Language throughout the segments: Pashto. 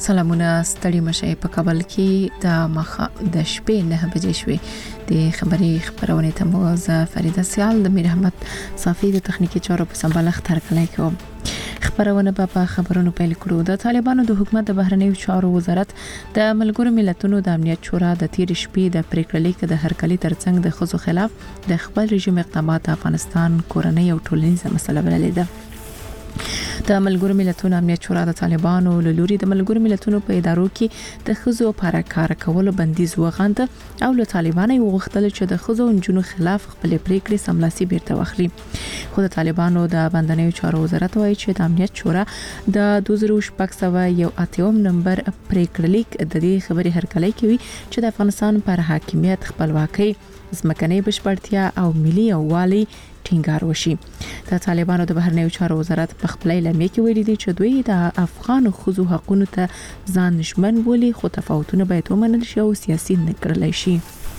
سلامونه ستړي مشه په کابل کې د شپې 9 بجې شوې د خبرونه ته موزه فریده سیال د میر احمد صافی د تخنیکی چارو په سمبالښت ترکلای کوم خبرونه په خبرونو پیل کړو د طالبانو د حکومت د بهرنیو چارو وزارت د ملګرو ملتونو د امنیت شورا د تیر شپې د پریکړې لیک د هرکلي ترڅنګ د خزو خلاف د خپل رژیم اقدامات افغانستان کورنۍ او ټولنیزه مسله بللې ده د ملګرو ملتونو امنیت شورا د طالبانو له لوري د ملګرو ملتونو په ادارو کې د خزو لپاره کار کولو بندیز وغند او له طالبانو وغوښتل چې د خزو انجونو خلاف خپل پریکړې سملاسي بیرته واخلي خو د طالبانو د بندنیو چارو وزارت وایي چې د امنیت شورا د 2681 نمبر پریکړه لیک د دې خبرې هرکلی کوي چې د افغانستان پر حاکمیت خپلواکي ځمکنۍ بشپړتیا او ملي یووالي ټینګار وشي د طالبانو د بهرنیو چارو وزارت په خپل اعلامیه کې ویلي دي چې دوی د افغان خزو حقوقو ته ځان نشمن بولي خو تفاوتونه باید ومنل شي او سیاسي نه کړل شي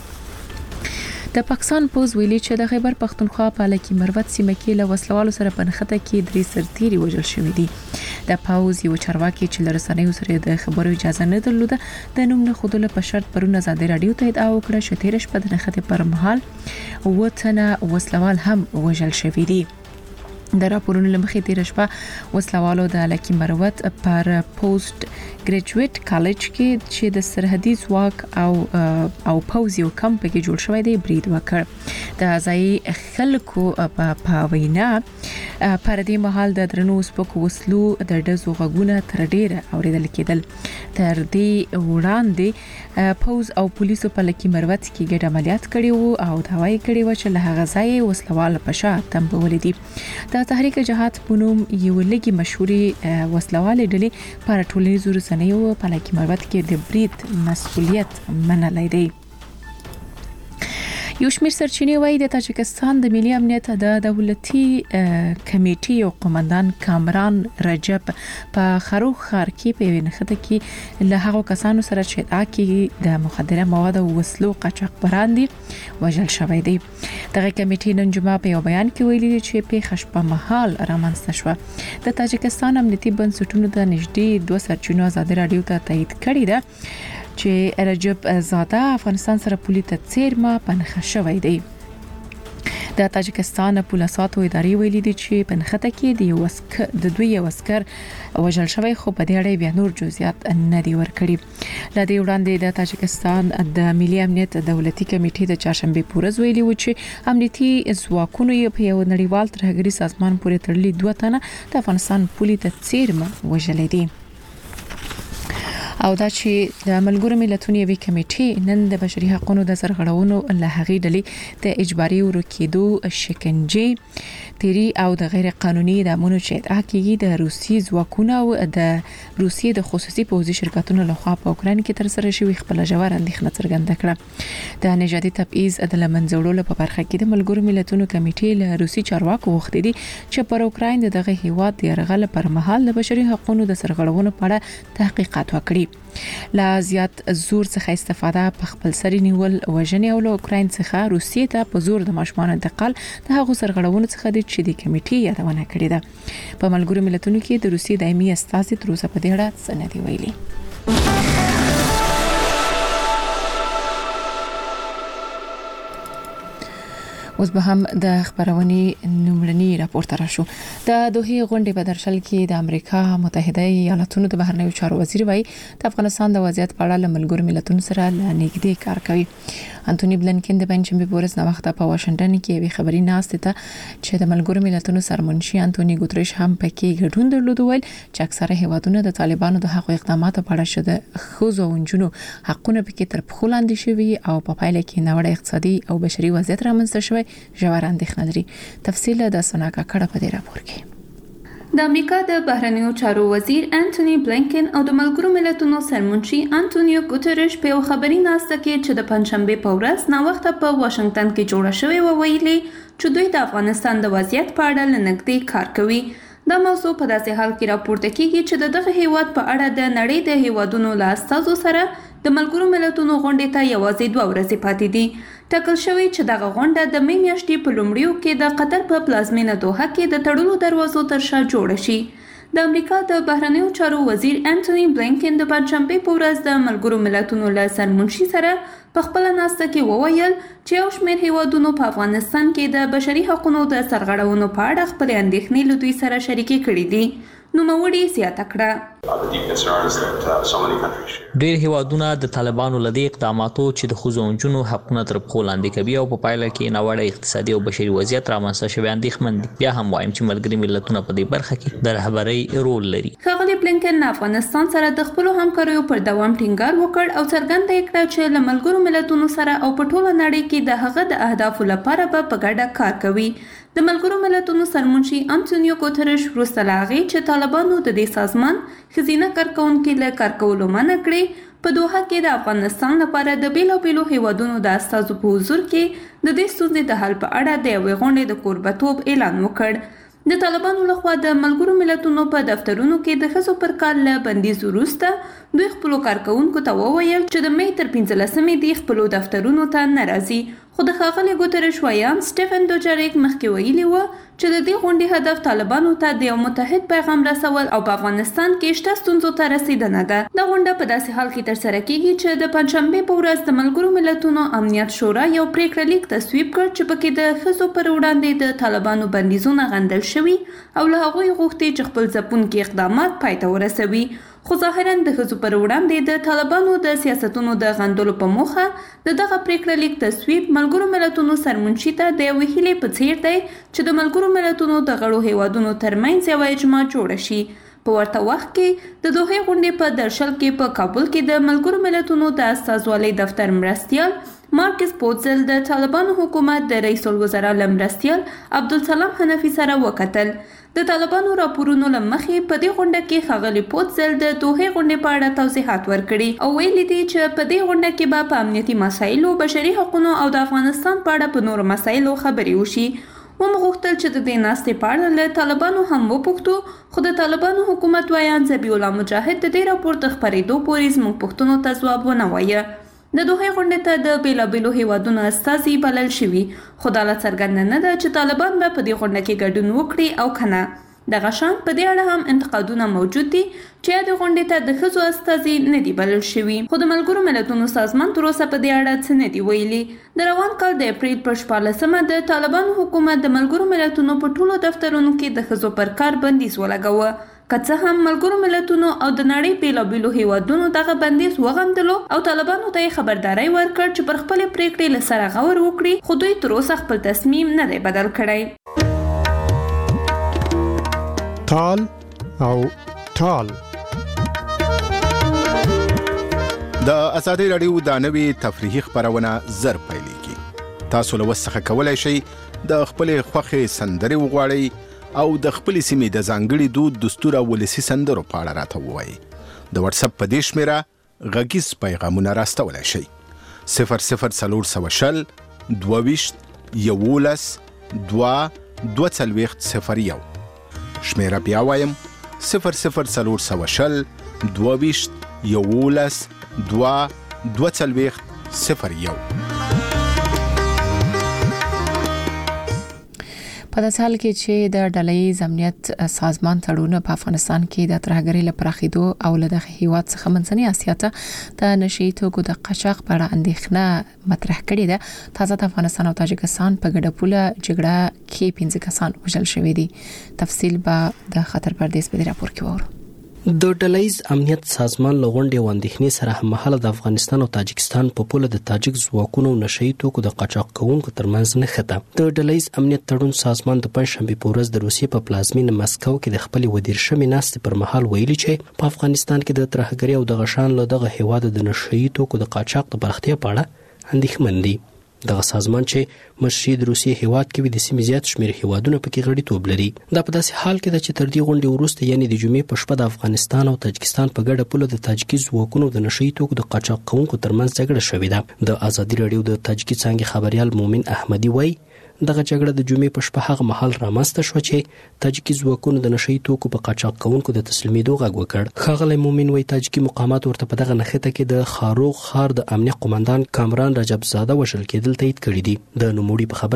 د پاکستان پوز ویلي چې د خیبر پختونخوا په لکی مروت سیمه کې له وسلوالو سره په نخته کې درې سرتيري وژل شوې دي د پاوز یو چارواکي چې لرسنیو سره د خبرو اجازه نه درلوده د نوم نه خودله په شرط پرونه آزادي رادیو ته ادعا وکړه چې تیر شپه د نخته پر مهال وطن وسلوال هم وژل شوې دي د راپورونو لمخې تیر شپه وسلوالو د لکی مروت پر پوسټ ګریجویټ کالج کې چې د سرحدي ځواک او پوز یو کمپ کې جوړ شوی دی برید وکړ د ځای خلکو په وینا پر دې مهال د درنو سپکو وسلو د ډزو غږونه تر ډیره اوریدل کېدل تر دې وړاندې پوز او پولیسو په لکی مروت کې ګډ عملیات کړي وو او دا وايي کړي و چې له هغه ځای وسلوال په شا تمبول دي د تحریک جهاد پونوم یو لګي مشهوري وسلوال ډلې پر ټولنیزو رسنیو په لکی مروت کې د برید مسؤلیت منلای دی یو شمیر سرچینې وایي د تاجکستان د ملي امنیت د دولتي کمیټې او قومندان کامران رجب په خروخ ښار کې په نخته کې له هغو کسانو سره چې اکی د مخدره مواد او وسلو قاچاقبران دي وژل شوی دی دغه کمیټې نن جمعه په یو بیان کې ویلي چې په خشبه محل رامنځته شو د تاجکستان امنیتي بنسټونو د نږدې 2 سرچینو آزادي رادیو ته تایید کړی ده چې رجب زاده افغانستان سره پولی ته څیرمه پنخه شوی دی د تاجکستان پولیساتو ادارې ویلي دي چې پنخته کې د دوی عسكر وژل شوی خو په دې اړه بیا نور جزئیات نه دی ورکړي لدې وړاندې د تاجکستان د ملي امنیت دولتي کمیټې د چهارشنبه پورز ویلي و چې امنیتي ځواکونو په یو نړیوال ترهګري سازمان پورې تړلي 2 تنه د افغانستان پولی ته څیرمه وژل دي او دا چې د ملګرو ملتونو یوې کمیټې نن د بشري حقوقو د سرغړونو له هغې ډلې د اجباري ورکېدو شکنجه تیری او د غیر قانوني دامونو چې ادعا کوي د روسي ځواکونو او د روسي د خصوصي پوځي شرکتونو لخوا په اوکران کې تر سره شوی خپل ژور اندېښنه څرګنده کړه د نژادي تبعیض د لمنځوړلو په برخه کې د ملګرو ملتونو کمیټې له روسي چارواکو غوښتي دي چې پر اوکران دغه هیواد د یرغل پر مهال د بشري حقوقو د سرغړونو په اړه تحقیقات وکړي لا زیات زور څخه استفاده په خپل سری نیول وژنې او له اوکرين څخه روسیې ته په زور د ماشومان انتقال د هغو سرغړونو څخه د چې د کمیټې یادونه کړې ده په ملګرو ملتونو کې د روسیې دایمي استازي تر اوسه په دې اړه څه نه دی ویلي اوس به هم د خبرونې نمرني راپورته راشو د دوحې غونډې په درشل کې د امریکا متحده ایالاتونو د بهرنیو چارو وزیر وایي د افغانستان د وضعیت په اړه ملګرو ملتونو سره نږدې کار کوي انټونی بلنکن د پنځمبه پورز نو وخت په واشنگټن کې وی خبري ناشته ته چې د ملګرو ملتونو سرمنشي انټونی ګوتریش هم پکې ګډون درلود ویل چې اکثره هیوادونه د طالبانو د حقوقو اقداماتو په اړه شته خوځو ونجونو حقونه پکې تر پخو لاندې شوي او په پایله کې نوړ اقتصادي او بشري وضعیت رامنځته شوی ژور اندېښنه لري تفصیل د سناکا کړه په دې راپور کې د امریکا د بهرنیو چارو وزیر انټونی بلنکن او د ملګرو ملتونو سرمنشي انټونیو ګوتریش په خبري ناشته کې چې د پنځمبه په ورځ نو وخت په واشنگټن کې جوړه شوې و ویلي چې دوی د افغانستان د وضعیت په اړه لنګدي کار کوي دا موضوع په داسې حال کې راپورته کیږي چې دغه هیواد په اړه د نړۍ د هیوادونو له استازو سره د ملګرو ملتونو غونډې ته یوازې 2 ورځې پاتې دي ټاکل شوی چې دغه غونډه د می میاشتې په لومړیو کې د قطر په پلازمینه دوحه کې د تړلو دروازو تر شا جوړه شي د امریکا د بهرنیو چارو وزیر انټونی بلینکن د پنځشنبه په ورځ د ملګرو ملتونو له سرمنشي سره په خپل ناسته کې وویل چې یو شمېر هیوادونو په افغانستان کې د بشري حقوقو د سرغړونو په اړه خپل اندېښنې له دوی سره شریکې کړې دي. نوموړي زیاته کړه ډېر هیوادونه د طالبانو له دې اقداماتو چې د ښځو او نجونو حقونه تر پښو لاندې کوي او په پایله کې ناوړه اقتصادي او بشري وضعیت رامنځته شوی اندېښمن دي. بیا هم وایم چې ملګري ملتونه په دې برخه کې د رهبرۍ رول لري. ښاغلي بلینکن افغانستان سره د خپلو همکاریو پر دوام ټینګار وکړ او څرګنده یې کړه چې له ملګرو ملتونو سره او په ټوله نړۍ کې د هغه د اهدافو لپاره به په ګډه کار کوي. د ملګرو ملتونو سرمنشي انټونیو ګوتریش وروسته له هغې چې طالبانو د دې سازمان ښځینه کارکوونکي له کار کولو منع کړې په دوحه کې د افغانستان لپاره د بیلابیلو هیوادونو د استازو په حضور کې د دې ستونزې د حل په اړه د یوې غونډې د کوربهتوب اعلان وکړ. د طالبانو لخوا د ملګرو ملتونو په دفترونو کې د ښځو پر کار له بندیز وروسته دوی خپلو کارکوونکو ته وویل چې د مې تر 15 دی خپلو دفترونو ته نه راځي. خو د ښاغلي ګوتریش ویان سټیفن دوجاریک مخکې ویلي و چې د دې غونډې هدف طالبانو ته د یو متحد پیغام رسول او په افغانستان کې شته ستونزو ته رسیدنه ده. دا غونډه په داسې حال کې ترسره کیږي چې د پنځشنبې په ورځ د ملګرو ملتونو امنیت شورا یو پریکړه لیک تصویب کړ چې پکې د ښځو پر وړاندې د طالبانو بندیزونه غندل شوي او له هغوی غوښتي چې خپل ځپونکي اقدامات پای ته ورسوي. خو ظاهرا د ښځو پر وړاندې د طالبانو د سیاستونو د غندلو په موخه د دغه پریکړه لیک تصویب ملګرو ملتونو سرمنشي ته د یوې هیلې په څیر دی چې د ملګرو ملتونو د غړو هیوادونو ترمنځ یوه اجماع جوړه شي. په ورته وخت کې د دوحې غونډې په درشل کې په کابل کې د ملګرو ملتونو د استازوالۍ دفتر مرستیال مارکس پوتزل د طالبانو حکومت د رئیس الوزرا له مرستیال عبدالسلام حنفي سره وکتل. د طالبانو راپورونو له مخې په دې غونډه کې ښاغلي پوتزل د دوحې غونډې په اړه توضیحات ورکړي او ویلي دي چې په دې غونډه کې به په امنیتي مسایلو، بشري حقوقو او د افغانستان په اړه په نورو مسایلو خبرې وشي. ومو غوښتل چې د دې ناستې په اړه له طالبانو هم وپوښتو، خو د طالبانو حکومت ویان ذبیح الله مجاهد د دې راپور د خپرېدو پورې زموږ پوښتنو ته ځواب ونه وایه. د دوحې غونډې ته د بیلابیلو هیوادونو استازي بلل شوي، خو دا لا څرګنده نه ده چې طالبان به په دې غونډه کې ګډون وکړي او که نه. دغه شان په دې اړه هم انتقادونه موجود دي چې د غونډې ته د ښځو استازي نه دي بلل شوي، خو د ملګرو ملتونو سازمان تر اوسه په دې اړه څه نه دي ویلي. د روان کال د اپریل پر 14 د طالبانو حکومت د ملګرو ملتونو په ټولو دفترونو کې د ښځو پر کار بندیز ولګاوه. که څه هم ملګرو ملتونو او د نړۍ بیلابیلو هیوادونو دغه بندیز وغندلو او طالبانو ته یې خبرداری ورکړ چې پر خپلې پریکړې له سره غور وکړي، خو دوی تر اوسه خپل تصمیم نه دی بدل کړی. تال او ټال د ازادي رادیو د نوي تفریحي خبرونه زر پیلېږي. تاسو له وسخه کولای شئ د خپل خوښې سندرې وغواړئ او د خپل سیمې د ځانګړي دود، دستور او ولسي سندرو په اړه راته ووایئ. د واتس اپ په دې شمیره غږیز پیغامونه راستولی شئ. 0040 22 11 242 شمیره بیا وایم 0040 22 11 242 په داسې حال کې چې د ډله‌ییز امنیت سازمان تړون په افغانستان کې د ترهګرۍ لپاره پراخېدو او له دغه هیواد څخه منځنۍ اسیا ته د نشي توکو د قاچاق په اړه اندېښنه مطرح کړې ده. تازه د افغانستان او تاجکستان په ګډه پوله جګړه کې 15 کسان وژل شوي دي. تفصیل به د خطر پردیس په راپور کې وورو. د ډله‌ییز امنیت سازمان له غونډې واندېښنې سره هممهاله د افغانستان او تاجکستان په پوله د تاجک ځواکونو نشئی توکو د قاچاق کوونکو ترمنځ نښته. د ډله‌ییز امنیت تړون سازمان د پنځشنبه په ورځ د روسیې په پلازمینه مسکو کې د خپل ودیر شمې ناستې پر مهال ویلي چې په افغانستان کې د ترهګرۍ او د غشان له دغه هیواد د نشئی توکو د قاچاق د پراختیا په اړه اندېښمن دي. دغه سازمان چې مشري د روسیې هیواد کې د سیمې زیات شمېر هیوادونه پکې غړیتوب لري. دا په داسې حال کې ده چې تر دې غونډې وروسته یعنی د جمعې په شپه د افغانستان او تاجکستان په ګډه پوله د تاجکي ځواکونو د نشئی توکو د قاچاق کوونکو ترمنځ جګړه شوې ده. د ازادي رادیو د تاجکي څانګې خبريال مومن احمدي وایي دغه جګړه د جمعې په شپه هغه مهال رامنځته شو چې تاجکي ځواکونو د نشئی توکو په قاچاق کوونکو د تسلیمېدو غږ وکړ. ښاغلی مومن وایي تاجکي مقامات ورته په دغه نښته کې د خاروغ ښار د امنیه قومندان کامران رجب زاده وژل کېدل تایید کړي دي. د نوموړي په خبره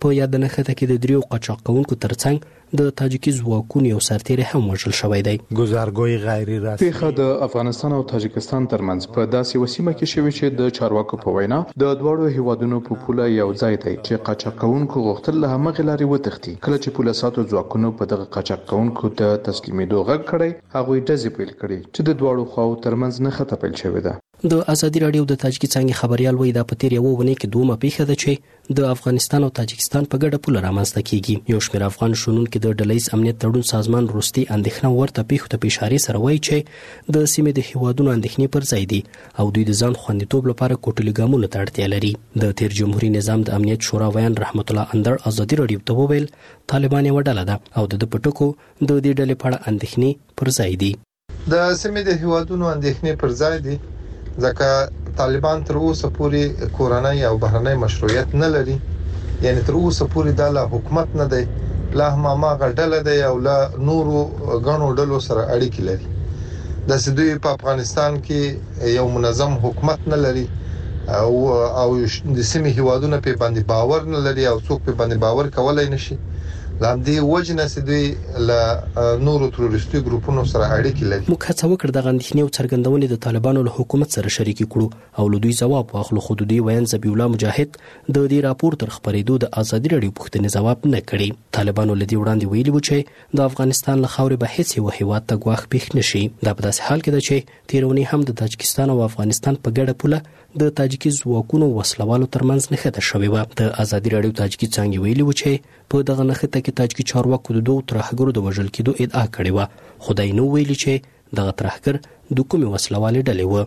په یاد نښته کې د دریو قاچاق کوونکو ترڅنګ د تاجیکي ځواکونو یو سرتیری هم وژل شوی دی. گزارګوی غیر رسمي پیښه د افغانستان او تاجکستان ترمنځ په داسې وسیمه کې شوې چې د چارواکو په وینا د دواړو هیوادونو په پوله یو ځای دی چې قاچاق کوونکو غوښتل له همغې لارې وتښتي. کله چې پوله ساتو ځواکونو په دغه قاچاق کوونکو ته تسلیمېدو غږ کړی، هغوی ډزې پیل کړې چې د دواړو خواو ترمنځ نښته پیل شوې ده. د ازادي راډیو د تاجکي څانګې خبريال وایي دا په تیر یو ونې کې دومره پیښه ده چې د افغانستان او تاجکستان په ګډه پوله رامنځته کیږي. یو شمېر افغان شنونکو د ډلهییز امنیت تړون سازمان وروستي اندېښنه ورته پیښو ته په اشارې سره وایي چې د سیمې د هیوادونو اندېښنې پر ځای دي او دوی د ځان خوندیتوب لپاره کوټلي ګامونو ته اړتیا لري. د تیر جمهوریت نظام د امنیت شورا ویان رحمت الله اندړ ازادي راډیو ته وویل طالبان یو ډله ده او د پټکو د دې ډلې په اړه اندېښنې پر ځای دي. د سیمې د هیوادونو اندېښنې پر ځای دي ځکه طالبان تر اوسه پورې کورنۍ او بهرنۍ مشروعیت نه لري، یعنی تر اوسه پورې د حکومت نه دی، لا هم هغه ډله دی او لا نورو غنو ډلو سره اړیکې لري. د سدوی په افغانستان کې یو منظم حکومت نه لري او د سیمې هیوادونو په باندې باور نه لري او څوک په باندې باور کولای نشي. لاندې وجنه سدوی له نورو تروریستي ګروپونو سره اړیکې لري. موږ هڅه وکړه د غندښنې او څرګندونې د طالبانو له حکومت سره شریک کړو او له دوی ځواب واخلو، خو دوی ویان ذبیح الله مجاهد د دې راپور تر خبرېدو د ازادي راډیو پوښتنې ځواب نه کړي. طالبانو له دې وړاندې ویلي و چې د افغانستان له خاورې به هیڅ یو هیواد ته ګواښ پېښ نشي. دا په داسې حال کې ده چې تیرونی هم د تاجکستان او افغانستان په ګډه پوله د تاجکي ځواکونو وسلوالو ترمنځ نښته شوې وه. د ازادي راډیو تاجکي څانګې ویلي و چې په دغه نښته کې تاجکي چارواکو د دوه ترهګرو د وژل کېدو ادعا کړې وه، خو دوی نو ویلي چې دغه ترهګر د کومې وسلوالې ډلې وه.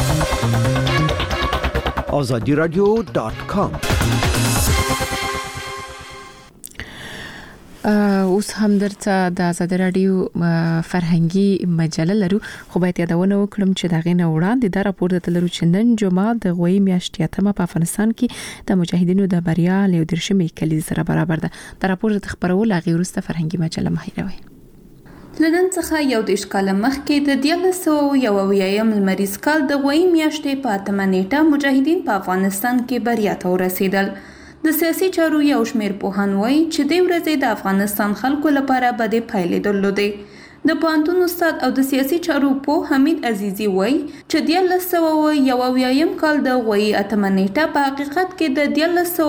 azadiradio.com اوس هم درته د ازادي راډیو فرهنګي مجله لرو، خو باید یادونه وکړم چې دا غینه وړاندې دا راپور د تلرو چې نن جمعه د غوي میاشتې اتمه په افغانستان کې د مجاهدینو د بریا له 13 کلیز سره برابر ده. دا راپور د خبرولو غیرسته فرهنګي مجله مهیروي. لدن څخه یو دیش کال مخکې د 1991 لمریز کال د غوي میاشتې په 8 نیټه مجاهدین په افغانستان کې بریا ته ورسېدل. د سیاسي چارو یو شمېر پوهان وایي چې د ورځې د افغانستان خلکو لپاره بدې پایلې درلودې. د پوهنتون استاد او د سیاسي چارو پوه حمید عزیزي وایي چې د 1991 کال د غوي 8 نیټه په حقیقت کې د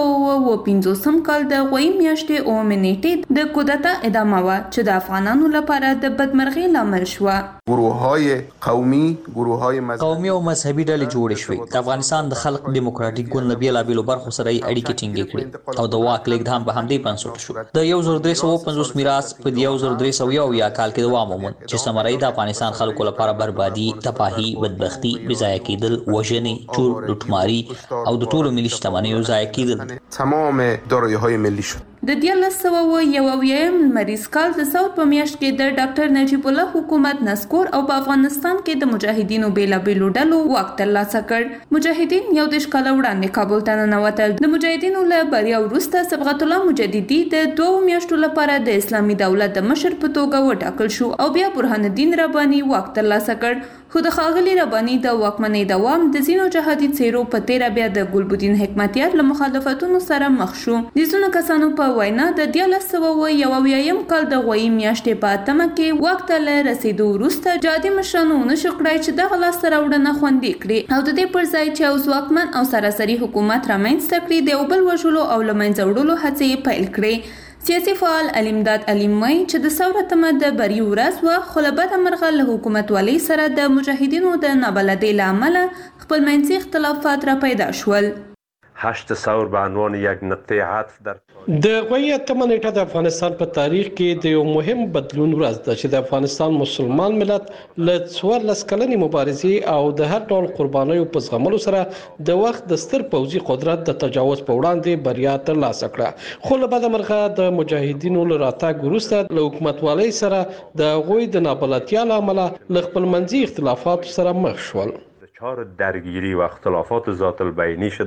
1950 کال د غوي میاشتې 9 نیټې د کودتا ادامه و چې د افغانانو لپاره د بدمرغۍ لامل شو. گروه‌های قومي او مذهبي ډلې جوړې شوې. د افغانستان د خلق دیموکراتیک ګوند بیلابېلو برخو سره اړیکې ټینګې کړې او د واک لیږد هم په همدې بنسټ شو. د 1350 میراث په 1301 کال کې ومومن چې سمرای د افغانستان خلکو لپاره بربادي، تباہي، بدبختی، بځای کېدل، وژنې، چور، لوټماري او د ټولو ملي شتمنیو ضایع کېدل. تمام دارایی‌های ملی شد. د 1991 لمریز کال د ساوت په میاشت کې د ډاکټر نجیب الله حکومت نسکور او په افغانستان کې د مجاهدینو بیلابېلو ډلو واک ترلاسه کړ. مجاهدین یو دیش کال وړاندې کابل ته ننوتل. د مجاهدینو له بریا وروسته صبغت الله مجددي د 2 میاشتو لپاره د اسلامي دولت د مشر په توګه وټاکل شو او بیا برهان الدین رباني واک ترلاسه کړ. خو د ښاغلي رباني د واکمنۍ دوام د ځینو جهادي څیرو په تیره بیا د ګلبدین حکمتیار له مخالفتونو سره مخ شو. د ځینو کسانو په وینا د 1991 کال د غوي میاشتې په 8 کې واک ته له رسیدو وروسته جهادي مشرانو نشو کړای چې دغه لاسته راوړنه خوندي کړي او د دې پر ځای چې اوس واکمن او سراسري حکومت رامنځته کړي د یو بل وژلو او له منځه وړلو هڅې پیل کړي. سیاسي فعال علمداد علیم وایي چې د ثوره تمه د بری ورځ و، خو له بده مرغه له حکومت والۍ سره د مجاهدینو د نابلدۍ له امله خپلمنځي اختلافات را پیدا شول. 8 ثور به عنوان یک نقطه عطف در د غوي 8 نیټه د افغانستان په تاریخ کې د یو مهم بدلون ورځ ده چې د افغانستان مسلمان ملت له 14 کلنې مبارزې او د هر ډول قربانیو په زغملو سره د وخت د ستر پوځي قدرت د تجاوز په وړاندې بریا ترلاسه کړه. خو له بده مرغه د مجاهدینو له راتګ وروسته له حکومتوالۍ سره د غوي د نابلدتیا له امله له خپلمنځي اختلافات سره مخ شول. دچار درگیری و اختلافات ذات البینی شدند.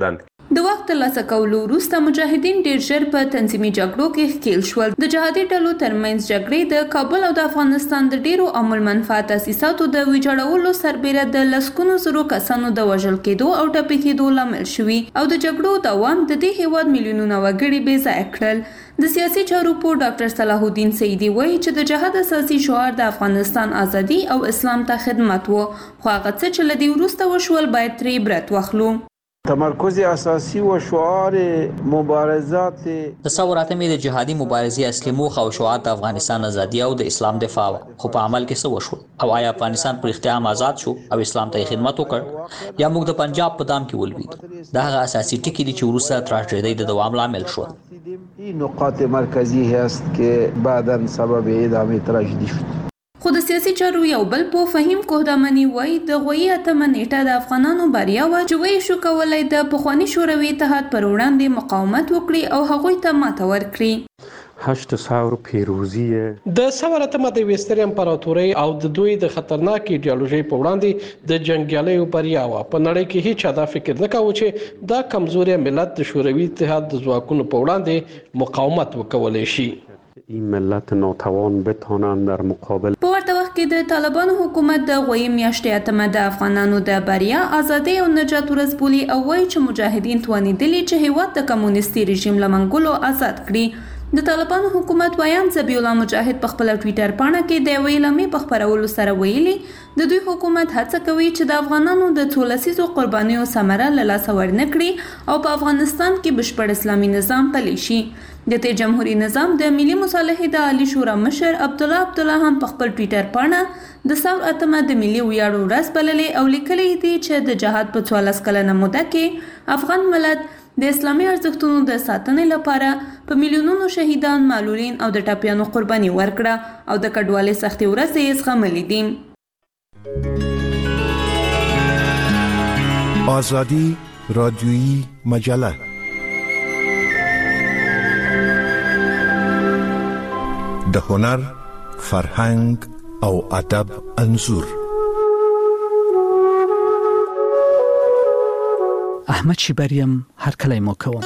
د وخت ترلاسه کولو وروسته مجاهدین ډیر ژر په تنظیمي جګړو کې ښکېل شول. د جهادي ډلو ترمنځ جګړې د کابل او د افغانستان د ډیرو عامل منفعت تاسیساتو د ویجاړولو سربیره د لسګونو زرو کسانو د وژل کېدو او ټپي کېدو لامل شوي او د جګړو دوام د دې هیواد میلیونونه وګړي بې ځایه کړل. د سیاسي چارو په ډاکټر صلاح الدین سیدی وایي چې د جهاد اساسي شعار د افغانستان ازادي او اسلام ته خدمت و، خو هغه څه چې له دې وروسته وشول باید ترې عبرت واخلو. تمرکز اساسی و شعار مبارزات تصورات مې د جهادي مبارزې اصلي موخه او شعار د افغانستان ازادي او د اسلام دفاع و، خو په عمل کې څه وشول؟ او آیا افغانستان پر اختیار آزاد شو او اسلام ته خدمت وکړ یا موږ د پنجاب په دام کې ولوېدو؟ دا هغه اساسي ټکي دي چې وروسته تراژیدۍ د دوام لامل شول. این نقاط مرکزی هست که بعداً سبب ادامه تراژدی شد. خو د سیاسي چارو یو بل په فهیم کوهدامني وایي د غوي اتمه نیټه د افغانانو بریا و چې وایي شو کولای د پخواني شوروي اتحاد پر وړاندې مقاومت وکړي او هغوی ته ماته ورکړي. 800 پیروزی د سوارتمه د وستر امپراتوري او د دوی د خطرناک ایډیالوژي په وړاندې د جنگیالیو بریا و. په نړۍ کې هیڅ چا دا فکر نه کاوه چې دا کمزوري ملت د شوروي اتحاد د ځواکونو په وړاندې مقاومت وکولای شي. این ملت ناتوان بتوانند در مقابل. په ورته وخت کې د طالبانو حکومت د غوي میاشتې اتمه د افغانانو د بریا، ازادي او نجات ورځ بولي او وایي چې مجاهدین توانیدلي چې هیواد د کمونیستي رژیم له منګولو آزاد کړي. د طالبانو حکومت ویان ذبیح الله مجاهد په خپل ټویټر پاڼه کې د ویلامې په خبرولو سره ویلي د دوی حکومت هڅه کوي چې د افغانانو د 13 لسیزو قربانیو ثمره له لاسه ورنکړي او په افغانستان کې بشپړ اسلامي نظام پلی شي. د دې جمهوریت نظام د ملي مصالحې د عالی شورا مشر عبدالله هم په خپل ټویټر پاڼه د ثور اتمه د ملي ویاړ ورځ بللې او لیکلي دي چې د جهاد په 14 کلنه موده کې افغان ملت د اسلامي ارزښتونو د ساتنې لپاره په میلیونونو شهیدان، معلولین او د ټپیانو قرباني ورکړه او د کډوالۍ سختې ورځې یې زغملې دي. آزادی رادیویی مجله د هنر، فرهنګ او ادب انځور. احمد شیبریم هر کله مو کوم.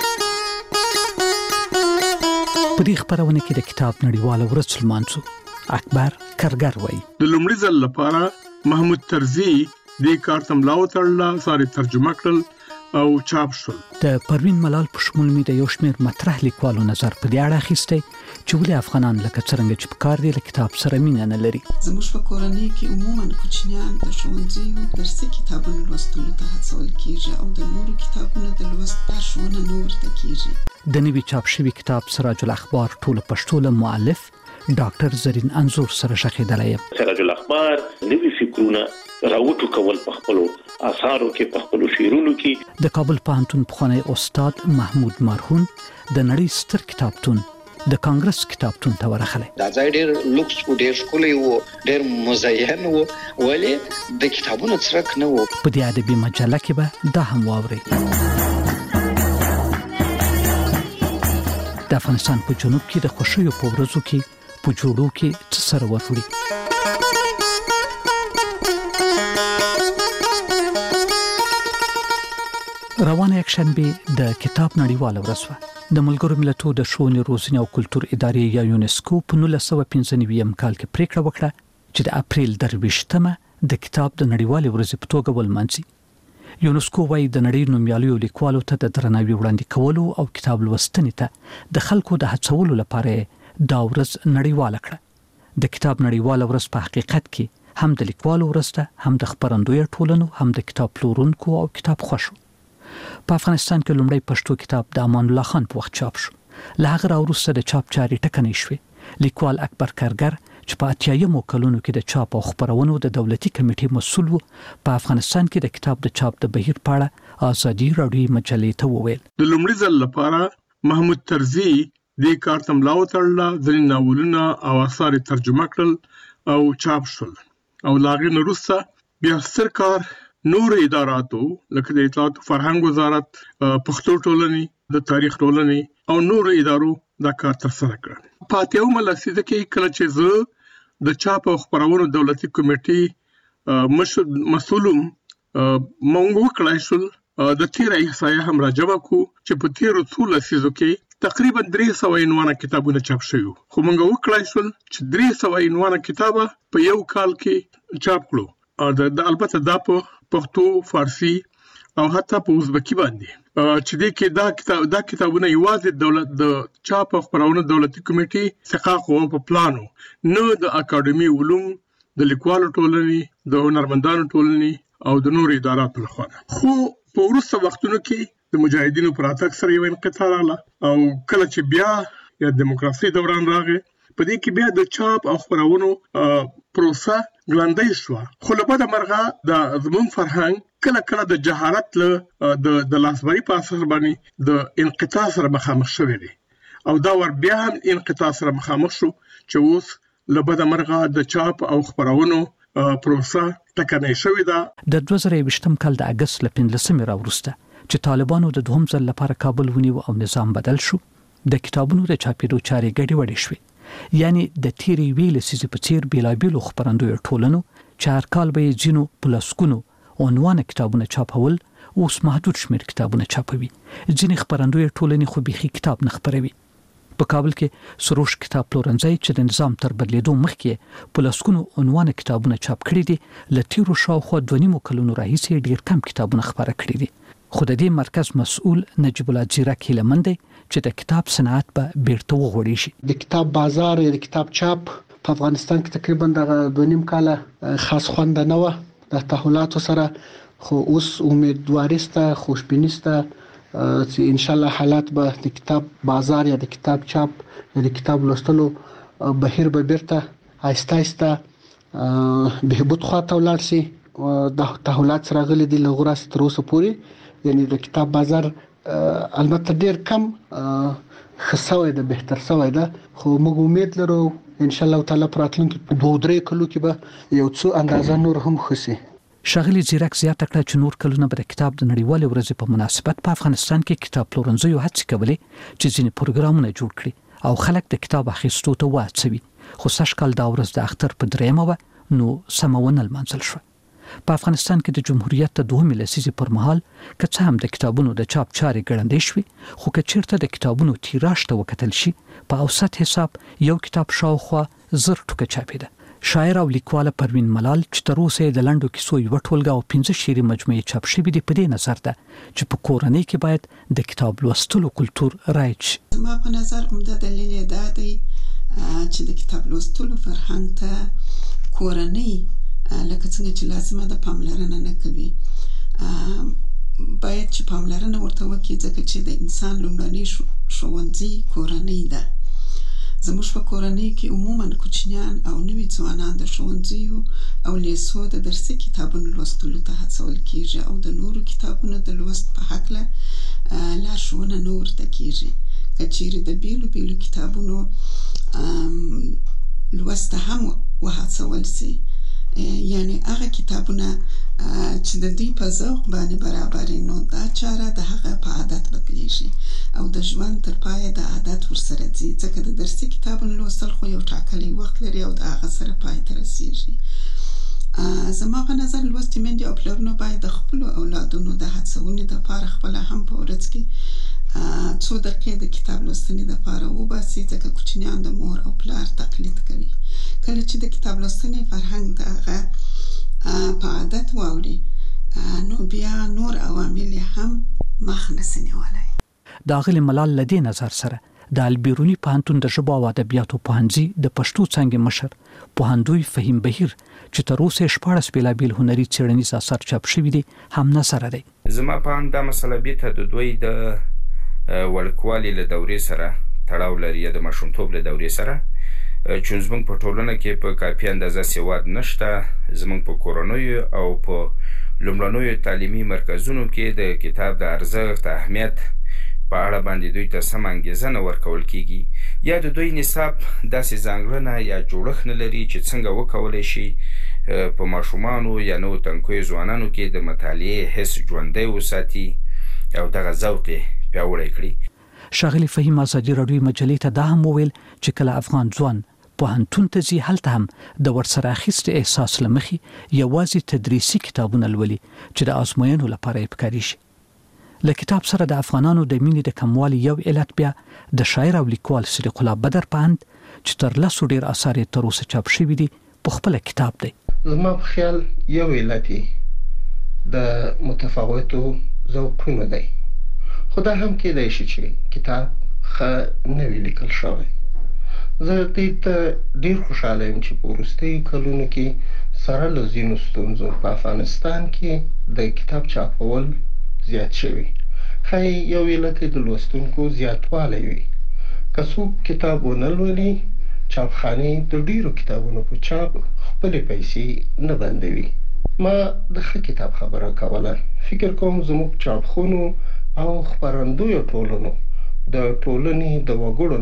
په دې خبرونه کې د کتاب نړیواله ورځ لمانځو. اکبر کرګر وایي د لومړي ځل لپاره محمود طرزي د کار تملاو تړله ساري ترجمه کړل او چاپ شول. د پروین ملال په شمول می د یو شمېر مطرح لیکوالو نظر په دې اړه اخیستی چې ولې افغانان لکه څنګه چې په کار دي له کتاب سره مینه نه لري. زموږ په کورنۍ کې عموما کوچنیان د ښوونځیو درسي کتابونو لوستلو ته هڅول کیږي او د نورو کتابونو د لوست پاشونه نه ورته کیږي. د نوي چاپ شوي کتاب سراج الاخبار ټول پښتو له مؤلف ډاکټر زرین انزور سره شخیدلای. سراج الاخبار نوي فکرونه راوټو کول په خپل آثارو کې په خپل شعرونو کې. د کابل پوهنتون پخوانی استاد محمود مرهون د نړۍ ستر کتابتون د کانګرس کتابتون ته ورغلی. دا ځای ډېر لوکس و، ډېر ښکلی و، ډېر مزین و، ولې د کتابونو څرک نه و. په دې ادبي مجله کې به دا هم واورئ. د افغانستان په جنوب کې د خوښیو په ورځو کې په جوړو کې څه سره وروړي. روانه یکشنبه د کتاب نړیواله ورځ وه. د ملګرو ملتونو د ښوونې، روزنې او کلتور ادارې یا یونسکو په 1995 کال کې پریکړه وکړه چې د اپریل 23مه د کتاب د نړیوالې ورځې په توګه ولمانځي. یونسکو وايي د نړۍ نومیالیو لیکوالو ته د درناوي وړاندې کولو او کتاب لوستنې ته د خلکو د هڅولو لپاره دا ورځ نړیواله کړه. د کتاب نړیواله ورځ په حقیقت کې هم د لیکوالو ورځ ده، هم د خپرندوی ټولنو، هم د کتاب پلورونکو او کتاب خوښو. په افغانستان کې لومړی پښتو کتاب د امان الله خان په وخت چاپ شو. له هغه راوروسته د چاپ چارې ټکنۍ شوې. لیکوال اکبر کرګر چې په 80مو کلونو کې د چاپ او خپرونو د دولتي کمیټې مسؤل و، په افغانستان کې د کتاب د چاپ د بهیر په اړه ازادي راډیو مجلې ته وویل. د لومړي ځل لپاره محمود طرزي د کار تملاو تړله ځینې ناولونه او آثار ترجمه کړل او چاپ شول او لاغې وروسته بیا ستر کار نور اداراتو لکه د اطلاعات فرهنګ وزارت، پښتو ټولنې، د تاریخ ټولنې او نور ادارو دا کار ترسره کړ. په 80مه لسیزه کې کله چې زه د چاپ او خپرونو دولتي کمیټې مسؤلوم، مونږ وکړای شول د تیر احصایه هم راجمع کو چې په تیر 13 کې تقریبا 300 عنوانه کتابونه چاپ شوي خو موږ وکړای شول چې 300 عنوانه کتابه په یو کال کې چاپ کړو د البته دا په پښتو فارسی او حتی په ازبکی باندې چې دې کې دا کتابونه یوازې دولت د چاپ او خپرونه دولتي کمیټې څخه خو په پلانو نه د اکاډمي علوم د لیکوالو ټولنې د هنرمندانو ټولنې او د نورو اداراتو لخوا خو په وروسته وختونو کې د مجاهدینو پر اتاک سره یو انقطاع راغله او کله چې بیا یا دیموکراسي دوران راغی په دې کې بیا د چاپ او خپرونو پروسه ګړندۍ شوه خو له بده مرغه د زموږ فرهنګ کله د جهالت له د لاسبري په اثر باندې د انقطاع سره مخامخ شوی دی او دا ور بیا هم انقطاع سره مخامخ شو چې اوس له بده مرغه د چاپ او خپرونو پروسه ټکنۍ شوې ده د 2020 کال د اگست ل 15 راوروسته چې طالبانو د دوهم ځل لپاره کابل ونیو او نظام بدل شو د کتابونو د چاپېدو چارې ګډې وډې شوې یعنی د تیرې ویل سیزې په څیر بیلابیلو خپرندوی ټولنو چې هر کال به جنو پلسکونو عنوان کتابونه چاپول اوس محدود شمیر کتابونه چاپوي ځینې خپرندوی ټولنې خو بيخي کتاب نه خپروي په کابل کې سروش کتاب پلورنځي چې د نظام تر بدلیدو مخکې پلسکونو عنوان کتابونه چاپ کړي دي لتیرو شاوخوا 2.5 کلونو راهیسې ډیر کم کتابونه خپاره کړي دي خو د دې مرکز مسؤل نجیب الله جیرک هیلمند چې د کتاب صنعت په بیرته وغوړي شي د کتاب بازار یا د کتاب چاپ په افغانستان کې تقریبا د 2.5 کال خاص خوند نه و د تحولاتو سره خو اوس امیدواري سته خوشبینیسته چې ان شاء الله حالات به د کتاب بازار یا د کتاب چاپ یا د کتاب لوستلو بهیر به بیرته آهسته آهسته بهبود خواته ولاړ شي د تحولات سره غلي دي لغوره تر اوسه پورې یعنی د کتاب بازار البته ډیر کم خسوي ده بهتر سوي ده خو موږ امید لرو ان شاء الله تعالی پر راتلونکي 2-3 کلو کې به یو څو اندازه نور هم خسي شاغلی زیرک زیاته کړه چې نور کلونه به د کتاب د نړیوالې ورځې په مناسبت په افغانستان کې کتاب پلورنځیو هڅې کولې چې ځینې پروګرامونه جوړ کړي او خلک د کتاب اخیستو ته وهڅوي خو سږکال دا ورځ د اختر په 3 نو سمونه لمانځل شو په افغانستان کې د جمهوریت د 2 لسیزې پر مهال که هم د کتابونو د چاپ چارې ګړندې شوې خو که چیرته د کتابونو تیراژ ته وکتل شي په اوسط حساب یو کتاب شاوخوا 1000 ټوکه چاپېده شاعر او لیکوال پروین ملال چې تر اوسه د لنډو کیسو یو ټولګه او 15 شعري مجموعې چاپ شوې دي په دې نظر ده چې په کورنۍ کې باید د کتاب لوستلو کلتور رایج شي ما په نظر عمده دلیل دا دی چې د کتاب لوستلو فرهنګ ته کورنۍ لکه څنګه چې لازمه ده پاملرنه نه کوي باید چې پاملرنه ورته وکړي ځکه چې د انسان لومړنی ښوونځی کورنۍ ده زموږ په کورنۍ کې عموما کوچنیان او نوي ځوانان د ښوونځیو او لیسو د درسي کتابونو لوستلو ته هڅول کیږي او د نورو کتابونو د لوست په هکله لارښوونه نه ورته کیږي که چیرې د بیلو کتابونو لوست هم وهڅول سي یعنی هغه کتابونه چې د دې په ذوق باندې برابرې نو دا چاره د هغه په عادت بدلیږي او د ژوند تر پایه د عادت ورسره ځي ځکه د درسي کتابونو لوستل خو یو ټاکلی وخت لري او د هغه سره پای ته رسیږي زما په نظر لوستې میندې او پلرونه باید د خپلو اولادونو د هڅونې دپاره خپله هم په ورځ کې څو دقیقې د کتاب لوستنې دپاره وباسي ځکه کوچنیان د مور او پلار تقلید کوي کله چې د کتاب لوستنې فرهنګ د هغه په عادت واوړي نو بیا نور عوامل هم مخ نسي نیولی د اغلی ملال لدی نظر سره د البیرونی پوهنتون د ژبو او ادبیاتو پوهنځي د پښتو څانګې مشر پوهندوی فهیم بهیر چې تر اوسه 14 بیلابیل هنري څېړنیز اثار چاپ شوي دي هم نظر دی زما په اند دا مسله بیته د دوی د ولکوالي له دورې سره تړاو لري د ماشومتوب له دورې سره چې زموږ په ټولنه کې په کافي اندازه سواد نشته زموږ په کورنیو او په لومړنیو تعلیمي مرکزونو کې د کتاب د ارزښت اهمیت په اړه باندې دوی ته سم انګېزه نه ورکول کیږي یا د دوی نصاب داسې ځانګړنه یا جوړښت نه لري چې څنګه وکولی شي په ماشومانو یا نوو تنکیو ځوانانو کې د مطالعې حس ژوندی وساتي او دغه ذوق یې پیاوړی کړي ښاغلي فهیم ازادي راډیو مجلې ته دا هم وویل چې کله افغان ځوان پوهنتون ته ځي هلته هم د ورسره اخیستې احساس له مخې یوازې تدریسي کتابونه لولي چې د ازموینو لپاره یې پکاري شي له کتاب سره د افغانانو د مینې د کموالي یو علت بیا د شاعر او لیکوال صدیق الله بدر پاند چې تر لسو ډیر آثار تر اوسه چاپ شوي دي په خپل کتاب دی. زما په خیال یو علت د متفاوتو ذوقونو دی، خو دا هم کېدای شي چې کتاب ښه نه وي لیکل شوی. زه دې ته ډېر خوشحاله یم چې په وروستیو کلونو کې سره له ځینو ستونزو په افغانستان کې د کتاب چاپول زیات شوي. ښایي یو علت د لوستونکو زیاتوالی وي. که څوک کتاب ونه لولي، چاپخانې د ډېرو کتابونو په چاپ خپلې پیسې نه بندوي. ما د ښه کتاب خبره کوله. فکر کوم زموږ چاپخونو او خپرندویو ټولنو د ټولنې د وګړو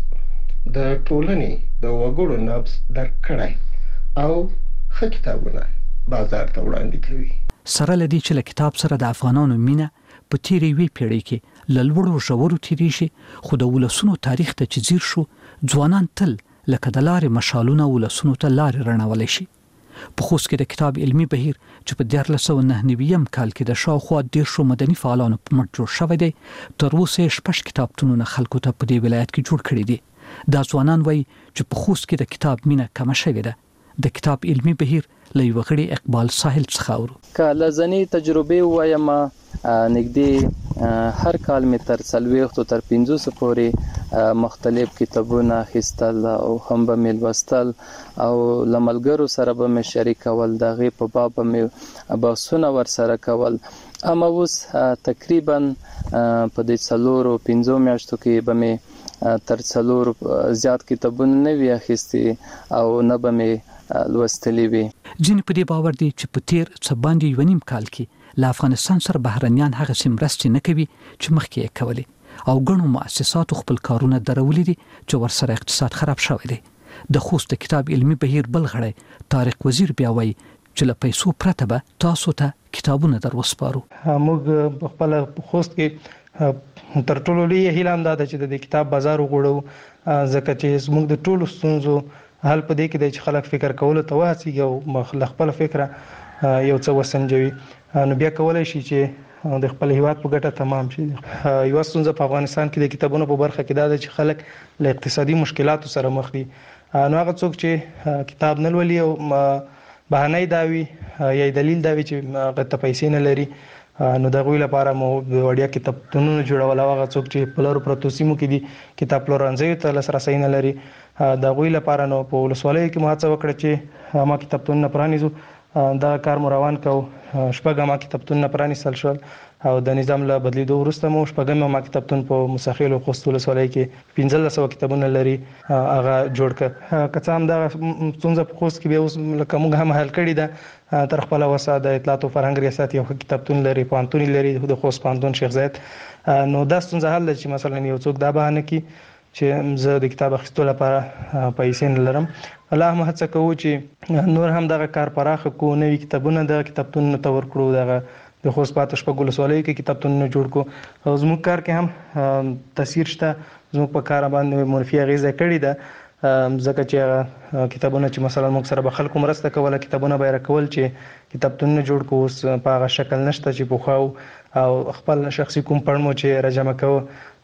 نبض درک کړی او ښه کتابونه بازار ته وړاندې کوي. سره لدی چې له کتاب سره د افغانانو مینه په تیرې وی پیړۍ کې لړوړو ژورو تیریږي، خو د ولسونو تاریخ ته چې ځیر شو، ځوانان تل لکه د لارې مشالونه ولسونو ته لارې رڼولای شي. په خوست کې د کتاب علمي بهیر چې په 1999 کال کې د شاوخوا 10 مدني فعالانو په مټ جوړ شوی دی، تر اوسه 6 کتابتونونه خلکو ته په دې ولایت کې جوړ کړي دي. دا ځوانان وایي چې په خوست کې د کتاب مینه کم شوې ده. د کتاب علمي بهیر له یو غړي اقبال ساحل څخه اورو. کله ځنی تجربه وایم نګدي هر کال می تر 40 تر 500 پورې مختلف کتابونه خستل او هم به ملوستل او لملګرو سره به می شریکول، دغه په باب می بحثونه ور سره کول. اما اوس تقریبا په دې 4-5 میاشتو کې به می تر 4 زیات کتابونه نه وی اخیستي او نه به می لوستلی وي. ځینې په دې باور دي چې په تیر څه باندې 1.5 کال کې له افغانستان سره بهرنیان هغه سمرستې نه کوي چې مخکې یې کولې، او ګڼو مؤسساتو خپل کارونه درولې دي چې ورسره اقتصاد خراب شوی دی. د خوست کتاب علمي بهیر بل غړی طارق وزیر بیا وایي چې له پیسو پرته به تاسو ته کتابونه در وسپارو. موږ په خپل خوست کې تر ټولو لوی هیله هم دا ده چې د کتاب بازار وګړو، ځکه چې موږ د ټولو ستونزو حل په دې کې دی چې خلک فکر کولو ته وهڅېږي او خپل فکره یو څه وسنجوي، نو بیا کولای شي چې د خپل هیواد په ګټه تمام شي. یو ستونزه په افغانستان کې د کتابونو په برخه کې دا ده چې خلک له اقتصادي مشکلاتو سره مخ دي. نو هغه څوک چې کتاب نه لولي او بهانه داوي یا دلیل داوي چې هغه ته پیسې نه لري، نو د غوی لپاره مو وړیا کتابتونونه جوړول. هغه څوک چې په لارو پروتو سیمو کې دي کتاب پلورنځیو ته لاسرسي نه لري، د غوی لپاره نو په ولسوالۍ کې مهڅه وکړه چې ما کتابتونونه پرانیزو. دا کار مو روان کو. شپږم کتابتونونه پرانیستل شول او د نظام له بدلیدو وروسته مو شپږم کتابتون په مساخیل او خوست ولسوالۍ کې 1500 کتابونه لري، هغه جوړ کړ. که څه هم دا څنګه په خوست کې به اوس لکه موږ هم حل کړی ده، تر خپل وسه د اطلاعات او فرهنګ ریاست یو کتابتون لري، پانتون لري د خوست پانتون شیخ زاید. نو دا څنګه حل چې مثلا یو څوک دا بهانه کی چې زه د کتاب اخیستلو لپاره پیسې نه لرم. الله هم هڅه کوو چې نور هم دغه کار پراخه کو، نوې کتابونه د کتابتون ته ورکړو. دغه د خوست پاتې شپږ ولسوالۍ کې کتابتونونه جوړ کو. زموږ کار کې هم تاثیر شته، زموږ په کار باندې منفي اغیزه کړې ده، ځکه چې کتابونه چې مثلا موږ سره به خلکو مرسته کوله، کتابونه به راکول چې کتابتونونه جوړ کو. اوس په هغه شکل نشته چې پوښاو او خپل شخصي کوم پړمو چې راجمع کوو،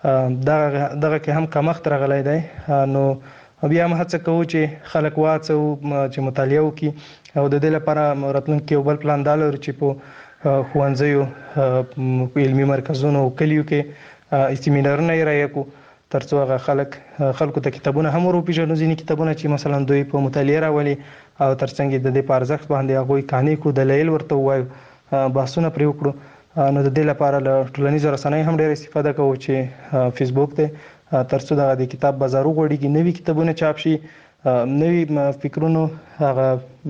دغه کې هم کمښت راغلی دی. نو بیا هم هڅه کوو چې خلک واڅو چې مطالعه وکړي او د دې لپاره راتلونکي یو بل پلان دا لرو چې په ښوونځیو، علمي مرکزونو او کلیو کې سیمینارونه یې رایکو، ترڅو هغه خلکو ته کتابونه هم وروپېژنو. ځینې کتابونه چې مثلا دوی په مطالعه راولي او ترڅنګ د دې په ارزښت باندې هغوی قانع کړو، دلایل ورته ووایو، بحثونه پرې وکړو. نو د دې لپاره له ټولنیزو رسنیو هم ډېر استفاده کوو چې فیسبوک دی، ترڅو د کتاب بازار وغوړېږي، نوي کتابونه چاپ شي، نوي فکرونو هغه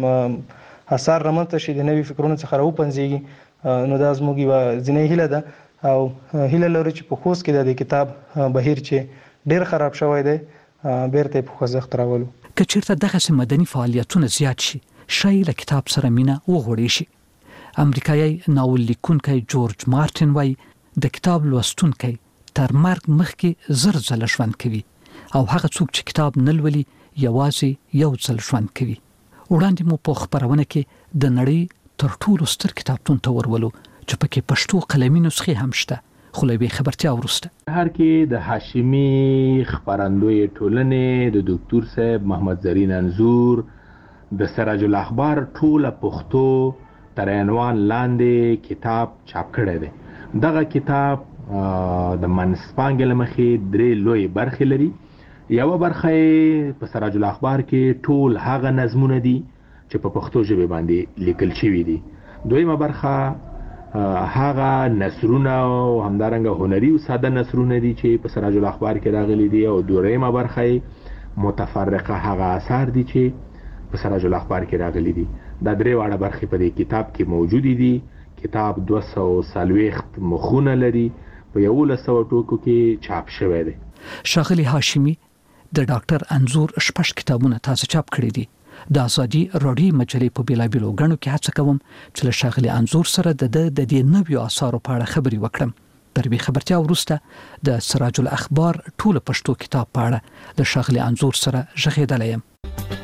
اثر رامنځته شي، د نوي فکرونو څخه راوپنځېږي. نو دا زموږ یوه ځینې هیله ده او هیله لرو چې په خوست کې د کتاب بهیر چې ډېر خراب شوی دی بیرته په خوځښت راولو. که چېرته دغسې مدني فعالیتونه زیات شي، ښایي له کتاب سره مینه وغوړې شي. امریکایي ناول لیکونکی جورج مارټین وایي د کتاب لوستونکی تر مرګ مخکې زر ځله ژوند کوي او هغه څوک چې کتاب نه لولي یوازې یو ځل ژوند کوي. وړاندې مو په خپرونه کې د نړۍ تر ټولو ستر کتابتون ته ورولو چې پکې پښتو قلمي نسخې هم شته، خو له خبرتیا ورسته هر کې د هاشمي خبرندوی ټولنې د ډاکټر صاحب محمد زرین انزور د سراج الاخبار ټوله پښتو تر عنوان لاندې کتاب چاپ کړی دی. دغه کتاب د منسپانګل مخې درې لوی برخې لري. یو برخه په سراج الاخبار کې ټول هغه نظمونه دي چې په پښتو ژبه باندې لیکل شوي دي. دویمه برخه هغه نثرونه او همدارنګه هنري او ساده نثرونه دي چې په سراج الاخبار کې راغلي دي. او دویمه برخه متفرقه هغه آثار دي چې په سراج الاخبار کې راغلي دي. دا درې واړه برخې په دې کتاب کې موجود دي. کتاب 240 مخونه لري، په 1100 ټوکو کې چاپ شوی دی. ښاغلي هاشمي د ډاکټر انزور 6 کتابونه تاسو چاپ کړی دي. د ازادي راډیو مجلې په بیلابیلو غنو کې هڅه کوم چې له ښاغلي انزور سره د دې نویو آثارو په اړه خبري وکړم. تر دې خبرتیا وروسته د سراج الاخبار ټول پښتو کتاب په اړه د ښاغلي انزور سره ژغېدلی یم.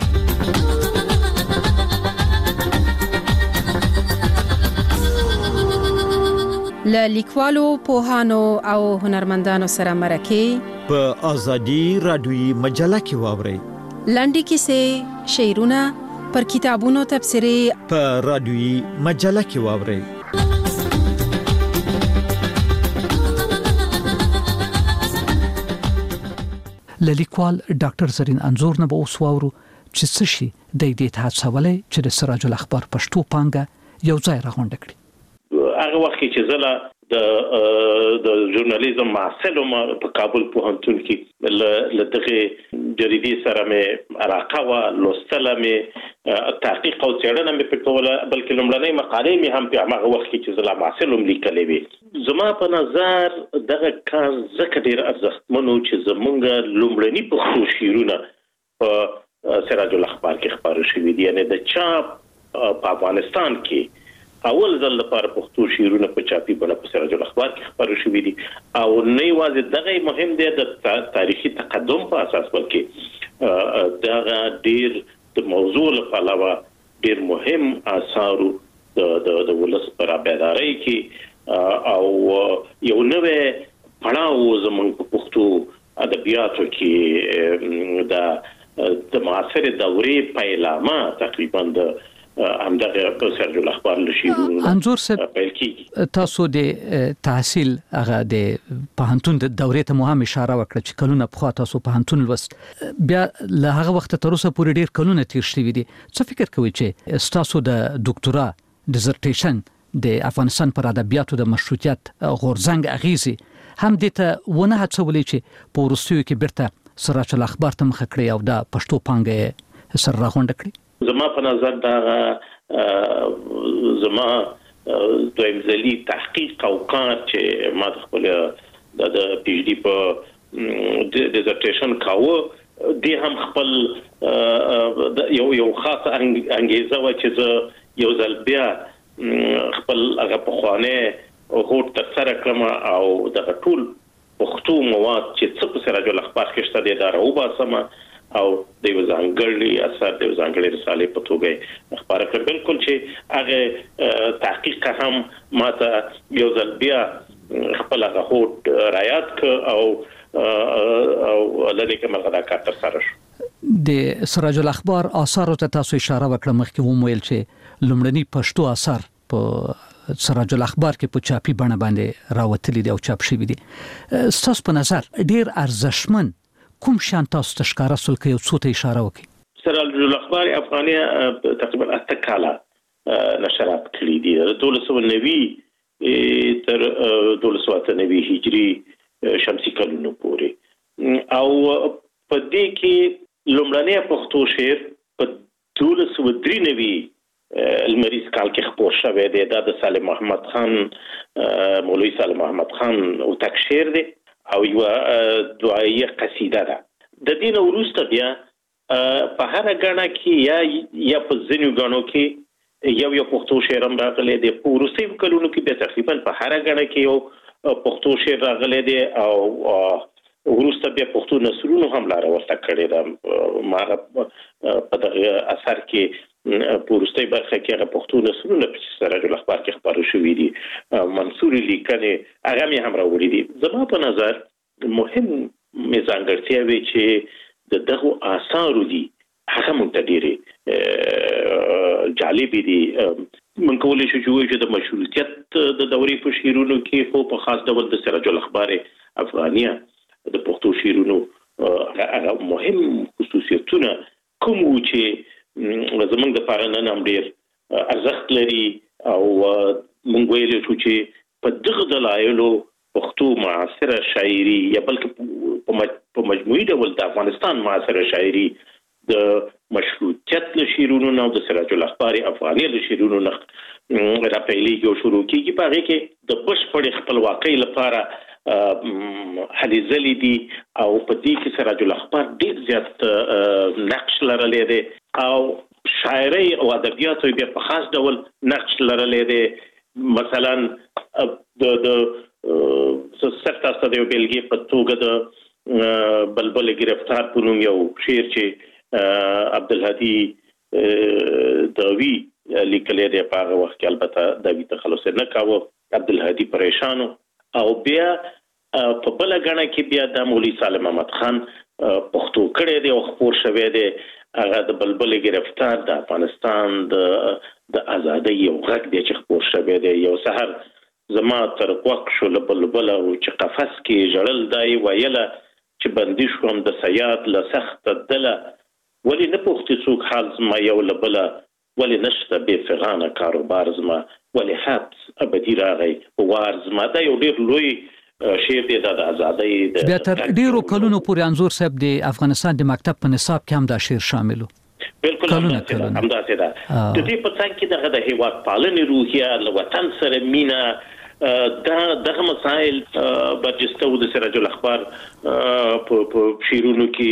له لیکوالو، پوهانو او هنرمندانو سره مرکه په ازادي راډیوي مجله کې واورئ. لنډې کیسې، شعرونه، پر کتابونو تبصرې په راډیوي مجله کې واورئ. له لیکوال ډاکټر زرین انزور نه به اوس واورو چې څه شي د دې هڅولې چې د سراج الاخبار پښتو پانګه یو ځای راغونډه کړي. هغه وخت چې زله د ژورنالیزم محصل په کابل پوهنتون کې لدغه جریدې سره مې علاقه و، لوستله مې، تحقیق او څېړنه مې په کوله، بلکې لومړنۍ مقالې مې هم په هغه وخت کې چې زله محصل هم لیکلې وې. زما په نظر دغه کار ځکه ډېر ارزښتمن و چې زمونږ لومړني پښتو شعرونه په سراج الاخبار کې خپاره شوي دي. یعنې د چاپ په افغانستان کې اول ځل لپاره پښتو شعرونه په چاپي بڼه په سراج الاخبار کې خپاره شوي دي. او نه یوازې دغه مهم دی د تاریخي تقدم په اساس، بلکې دغه ډېر د موضوع له علاوه ډېر مهم آثارو د ولس پر بیدارۍ کې او یو نوې پړاو زموږ په پښتو ادبیاتو کې د معاصرې دورې پیلامه تقریبا د همدغه په سراج الاخبار لشيرونه انزور صاحب، تاسو د تحصیل هغه د پوهنتون د دورې ته مهم اشاره وکړه چې کلونه په تاسو پوهنتون لوست، بیا له هغه وخت تر اوسه پورې ډیر کلونه تیر شوي دي. څه فکر کوئ چې تاسو د ډاکټرا ډیزرټیشن د افغانستان پر ادبیاتو د مشروطیت غورځنګ اغیزي هم د ته ونه هڅولې چې په وروستیو کې بیرته سراج الاخبار ته مخ کړی او د پښتو پانګه سره راغونډه کړی؟ زما په نظر دا زما دویم ځلي تحقیق او کار چې ما خپل د پی ایچ ډي په ډیزرټیشن کاوه، د هم خپل یو خاص انګیزه و چې زه یو ځل بیا خپل هغه پخوانه هوټ تر سره کړم او د ټول پښتو مواد چې څه په سراج الاخبار کې شته د اداره وباسم او د یو ځانګړي اثر د یو ځانګړي رسالې په توګه خبره کړ. بالکل چې هغه تحقیق هم ماته یو ځل بیا خپل هغه هوټ رایات ک او لدې کومه غدا کار تر سره شو. د سراج الاخبار آثار ته تاسو اشاره وکړه، مخکې هم ویل چې لومړني پښتو آثار په سراج الاخبار کې په چاپي بڼه باندې راوتلي دي او چاپ شوي دي. ستاسو په نظر ډیر ارزښتمن کوم شان تاسو تشکاره سول کې یو څه ته اشاره وکړي؟ سراج الاخبار افغانیه تقریبا 8 کاله نشرات کړي دي، 1290 تر 1290 هجری شمسي کلونو پورې، او په دې کې لومړنی پښتو شعر په 1293 المریض کال کې خپور شوی دی. دا د سالم محمد خان، مولوی سالم محمد خان او تک شعر دی او یو دعایه قصیده ده. د دین وروسته بیا په هر غاڼه کې یا په ځینو غاڼو کې یو پښتو شعر هم راغلی دی. په وروستیو کلونو کې بیا تقریبا په هر غاڼه کې یو پښتو شعر راغلی دی او وروسته بیا پښتو نثرونو هم لاره ورته کړې ده. ما په دغه اثر کې پورسته برخه کې هغه پښتو نسلونه په سراج الاخبار کې خبرو شوې دي منصور لیکنه هغه مې هم راوړي دي زما په نظر مهم ځانګړتیا وی چې دغه آثار دي هغه مونږ ته ډېرې جالب دي من کولای شو چې د مشروطیت د دورې په شیرونو کې خو په خاص ډول د سراج الاخبار افغانیه د پښتو شیرونو هغه مهم خصوصیتونه کوم چې زمونږ د پاره نن هم ډېر ارزښت لري او مونږ ویل شو چې په دغه دلایلو پښتو معاصره شاعري یا بلکې په مجموعي ډول د افغانستان معاصره شاعري د مشروطیت له شیرونو نه او د سراج الاخبار افغاني له شیرونو نه راپیلېږي او شروع کېږي په هغې کې د بشپړې خپلواکۍ لپاره هلې ځلې دي او په دې کې سراج الاخبار ډېر زیات نقش لرلی دی او شاعرۍ او ادبیاتو بیا په خاص ډول نقش لرلی دی مثلا د صرف تاسو د یو بېلګې په توګه د بلبل گرفتار په نوم یو شعر چې عبدالهادي داوی لیکلی دی په هغه وخت کې البته داوی تخلص نه کاوه عبدالهادي پریشانو او بیا په بل غاڼه کې بیا د مولوي سالم احمد خان پښتو کړي دی او خپور شوی دی هغه د بلبل گرفتار د افغانستان د ازادۍ یو غږ دی چې خپور شوی دی یو سحر زما تر کوک شو بلبل او چې قفس کې جړل دی ویله چې بندي شوم د سیاد له سخت دله ولی نه پوښتې څوک حال زما یو لبله ولی نشته بې فغانه کاروبار زما ولی حبس ابدي راغی وار زما دا یو ډېر لوی شعر دی د ازادۍ بیا تر ډېرو کلونو پورې انځور صاحب د افغانستان د مکتب په نصاب کې هم دا شعر شامل و بالکل همداسې ده د دې په څنګ کې دغه د هیواد پالنې روحیه له وطن سره مینه دغه مسائل برجسته و د سراج الاخبار په شیرونو کې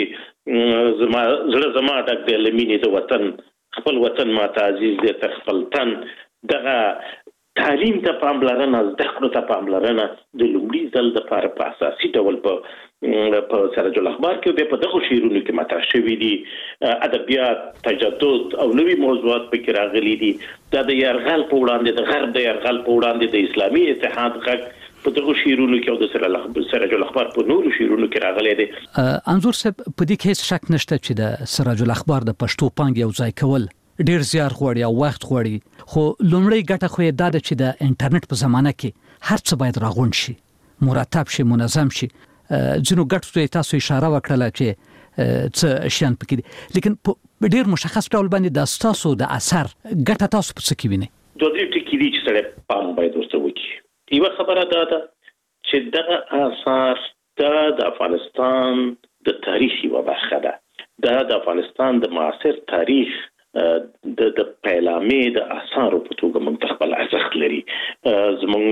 زما ډک دی له مینې د وطن خپل وطن ماته عزیز دی تر خپل تن دغه تعلیم ته پاملرنه زده کړو ته پاملرنه د لومړي ځل دپاره په اساسي ډول په سراج الاخبار کې بیا په دغو شعرونو کې مطرح شوي دي ادبیات تجدد او نوي موضوعات پکې راغلي دي دا د یرغل په وړاندې د غرب د یرغل په وړاندې د اسلامي اتحاد غږ په دغو شعرونو کې او د سراج الاخبار په نورو شعرونو کې راغلی دی انځور صاحب په دې کې هیڅ شک نشته چې د سراج الاخبار د پښتو پانګې یو ځای کول ډیر زیار غواړي او وخت غواړي خو لومړی ګټه خو دا ده چې د انټرنیټ په زمانه کې هر څه باید راغونډ شي مرتب شي منظم شي ځینو ګټو ته تاسو اشاره وکړه چې څه شیان پکې دي لیکن په ډیر مشخص ډول باندې د تاسو د اثر ګټه تاسو په څه کې وینئ دوه درې ټکي دي چې سره پام باید ورته وکړي یوه خبره دا ده چې دغه اثار د افغانستان د تاریخ یوه برخه ده د افغانستان د معاصر تاریخ د پیلامې د اثارو په توګه موږ خپل ارزښت لري زموږ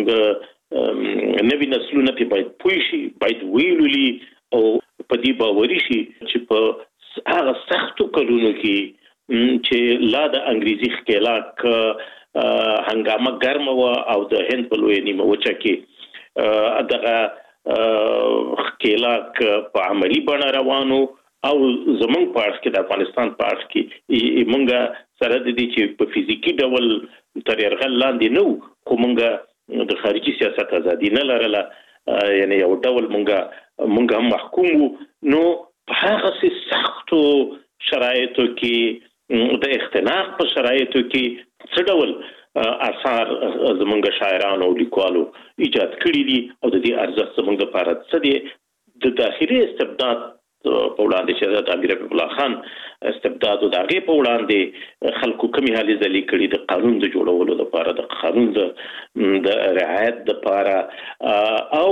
نوي نسلونه په باید پوه شي باید ویلولي او په دې باوري شي چې په هغه سختو کلونو کې چې لا د انګریزي ښکېلاک هنګامه ګرمه وه او د هند په لویه نیمه وچه کې دغه ښکېلاک په عملي بڼه روانو او زمونږ په اړخ کې د افغانستان په اړخ کې مونږ سره د دې چې په فزیکي ډول تر یرغل لاندې نه وو خو مونږ د خارجي سیاست ازادي نه لرله یعنی یو ډول مونږ هم محکوم وو نو په هغه سختو شرایطو کې د اختناق په شرایطو کې څه ډول اثار زمونږ شاعرانو او لیکوالو ایجاد کړي دي او د دې ارزښت زمونږ لپاره څه دی د داخلي استبداد په وړاندې چې د امیر حبیب الله خان استبداد او د هغې په وړاندې خلکو کمې هلې ځلې کړي د قانون د جوړولو لپاره د قانون د رعایت لپاره او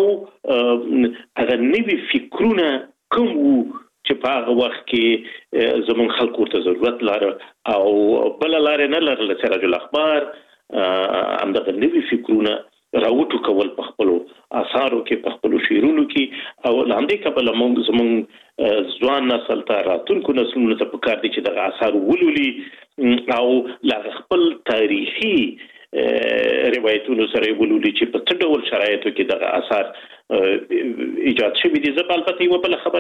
هغه نوي فکرونه کوم وو چې په هغه وخت کې زموږ خلکو ورته ضرورت لاره او بله لاره نه لرله سراج الاخبار همدغه نوي فکرونه راوټو کول په خپلو اثارو کې په خپلو شعرونو کې او له همدې کبله زموږ ځوان نسل ته راتلونکو نسلونو ته پکار دي چې دغه اثار ولولي او له خپل تاریخي روایتونو سره ولولي چې په څه ډول شرایطو کې دغه اثار ایجاد شوي دي. زه البته یوه بله خبره هم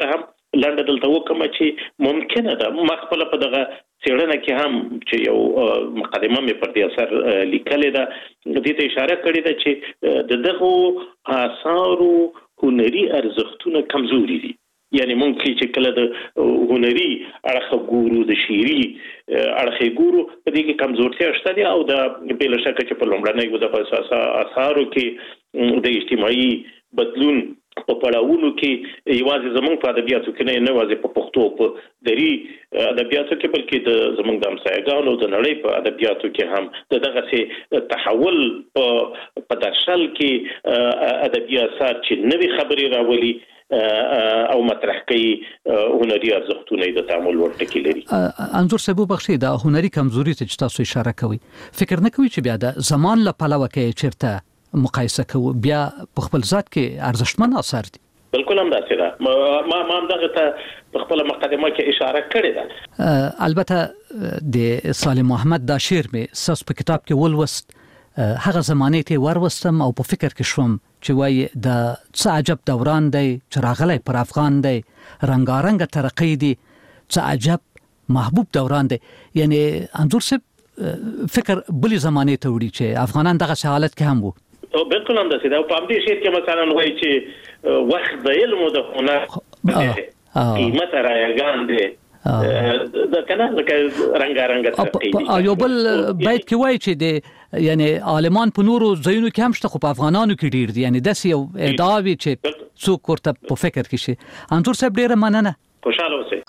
لاندې دلته وکم چې ممکنه ده مخبل په دغه څېړنه کې هم چې یو مقدمه مې پر دې اثر لیکلې ده دې ته اشاره کړې ده چې دغه آثارو هنري ارزښتونه کمزوري دي یعنی ممکن چې کله د هنري اړخ ګورو د شعري اړخ ګورو په دې کې کمزورتیا شته دي او د بل شک چې په لومړنۍ د آثارو کې د اجتماعي بدلون په پړاوونو کې یوازې زمونږ په ادبیاتو کې نه یوازې په پښتو په دري ادبیاتو کې بلکې د زمونږ د همسایګانو د نړۍ په ادبیاتو کې هم دغه سي تحول په درشل کې ادبي اثار چې نوې خبرې راولي او مطرح کوي هنري ارزښتونه د تعامل ورته لري. انظر سبو بخشي د هنري کمزوري ته تاسو اشاره کوي فکر نه کوي چې بیا د زمان له پلوه کې چیرته مقایسه کوو بیا په خپل ذات کې ارزښتمن اثر دي بالکل هم داسې ده ما هم دغه ته په خپل مقدمه کې اشاره کړې ده البته د سالم محمد دا شعر مې ساس په کتاب کې ولوست هغه زمانه ته وروستم او په فکر کې شوم چې وای د څه عجب دوران دی چې راغلی پر افغان دی رنگارنګ ترقی دی څه عجب محبوب دوران دی یعنی انظر سب فکر بلی زمانه ته وړي چې افغانان دغه حالت کې هم وو او بالکل هم داسې ده په دې شعر کې مثلا وایي چې وخت د علم او د هنر قیمت رايګان دي د کنه رنگارنګ ترقی یو بل بیت کې وایي چې د یعنی عالمان په نورو ځایونو کې هم شته خو په افغانانو کې ډیر دي یعنی داسې یو ادعا وی چې څوک ورته په فکر کې شي انظر صاحب ډیره مننه خوشاله اوسئ.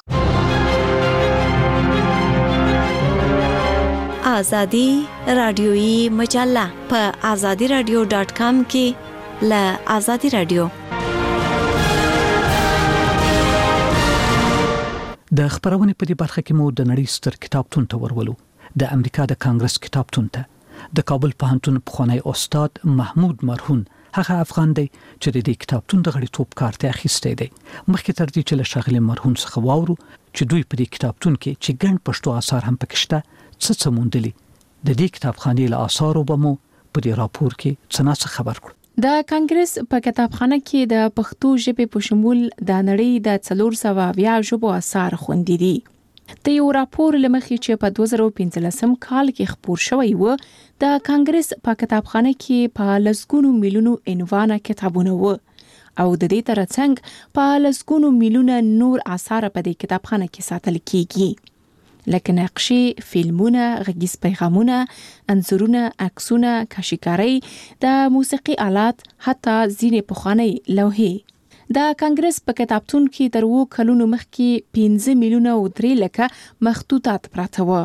آزادی رادیویی مجله په azadiradio.com کې ل آزادی رادیو د خبرونه په دې برخه کې مو د نړۍ ستر کتابتون ته ورولو د امریکا د کانګرس کتابتون ته د کابل پوهنتون پخوانی استاد محمود مرهون هغه افغان دی چې د دې کتابتون د غړیتوب کارت اخیسته دی مخکې تر دې چې له شغله مرهون څخه واورو چې دوی په دې کتابتون کې چې ګڼ پښتو آثار هم پکې شته څه موندلي د دې کتابخانې له آثارو به مو په دې راپور کې څه خبر کړو. د کانګرس په کتابخانه کې د پښتو ژبې په شمول د نړۍ د 420 ژبو آثار خوندي دي. د یو راپور لمخې چې په 2015 کال کې خپور شوی و د کانګرس په کتابخانه کې په لسګونو میلیونو عنوانه کتابونه و او د دې ترڅنګ په لسګونو میلیونه نور آثار په دې کتابخانه کې ساتل کیږي لکه نقشې، فلمونه، غږیز پیغامونه، انځورونه، عکسونه، کاشیکاری، د موسیقي آلات، حتی ځینې پخوانۍ لوحې. د کانګرس په کتابتون کې تر 2 کلونو مخکې 15 میلیونه او 3 لکه مخطوطات پراته و.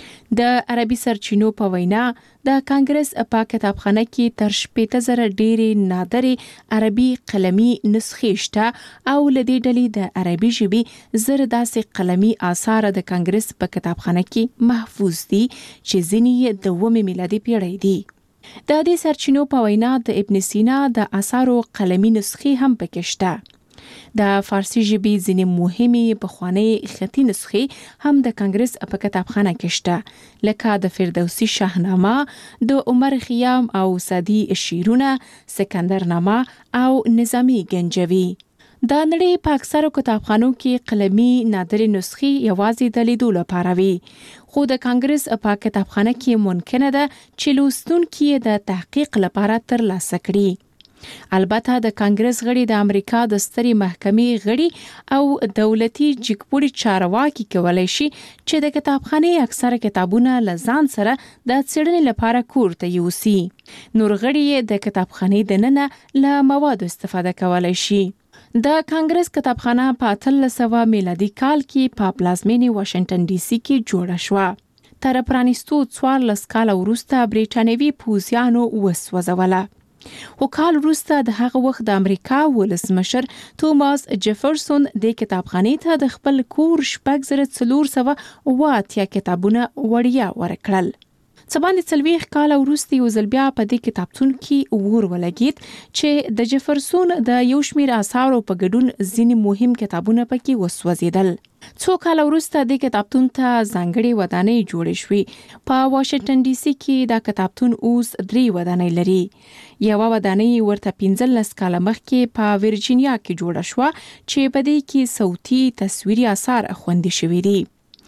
د عربي سرچینو په وینا د کانګرس په کتابخانه کې تر 15,000 ډېرې نادرې عربي قلمي نسخې شته او لدې ډلې د عربي ژبې زر داسې قلمي آثار د کانګرس په کتابخانه کې محفوظ دي چې ځینې د 9 میلادي پیړۍ دي. د دې سرچینو په وینا د ابن سینا د آثارو قلمي نسخې هم پکې شته. د فارسی ژبې ځینې مهمې پخوانۍ خطي نسخې هم د کانګرس په کتابخانه کې شته لکه د فردوسی شاهنامه، د عمر خیام او سعدي شعرونه، سکندرنامه او نظامی گنجوی. د نړۍ په اکثرو کتابخانو کې قلمي نادرې نسخې یوازې د لیدو لپاره وي خو د کانګرس په کتابخانه کې ممکنه ده چې لوستونکي د تحقیق لپاره ترلاسه کړي. البته د کانګرس غړي د امریکا د سترې محکمې غړي او دولتي جګپوړي چارواکي کولای شي چې د کتابخانې اکثره کتابونه لزان سره د څېړنې لپاره کور ته یوسي. نور غړي د کتابخانې دننه له مواد استفاده کولای شي. د کانګرس کتابخانه په 1300 میلادي کال کې په پلازمینې واشنگټن ډي سي کې جوړه شوه. تر پرانیستو 14 کال وروسته بریټانوي پوځیانو وسوځوله. خو کال وروسته د هغه وخت د امریکا ولسمشر توماس جیفرسون د کتابخانې ته د خپل کور 480 کتابونه وړیا ورکړل. څه باندې 40 کال وروسته یو ځل بیا په دې کتابتون کې ور ولګید چې د جفرسون د یو شمېر آثارو په ګډون ځینې مهم کتابونه پکې وسوځیدل. څو کال وروسته د کتابتون ته ځانګړې ودانۍ جوړې شوې. په واشنگټن ډي سي کې دا کتابتون اوس 3 ودانۍ لري. یوه ودانۍ ورته 15 کال مخکې په ورجینیا کې جوړه شوه چې په دې کې صوتي تصویري آثار خوندي شوي دي.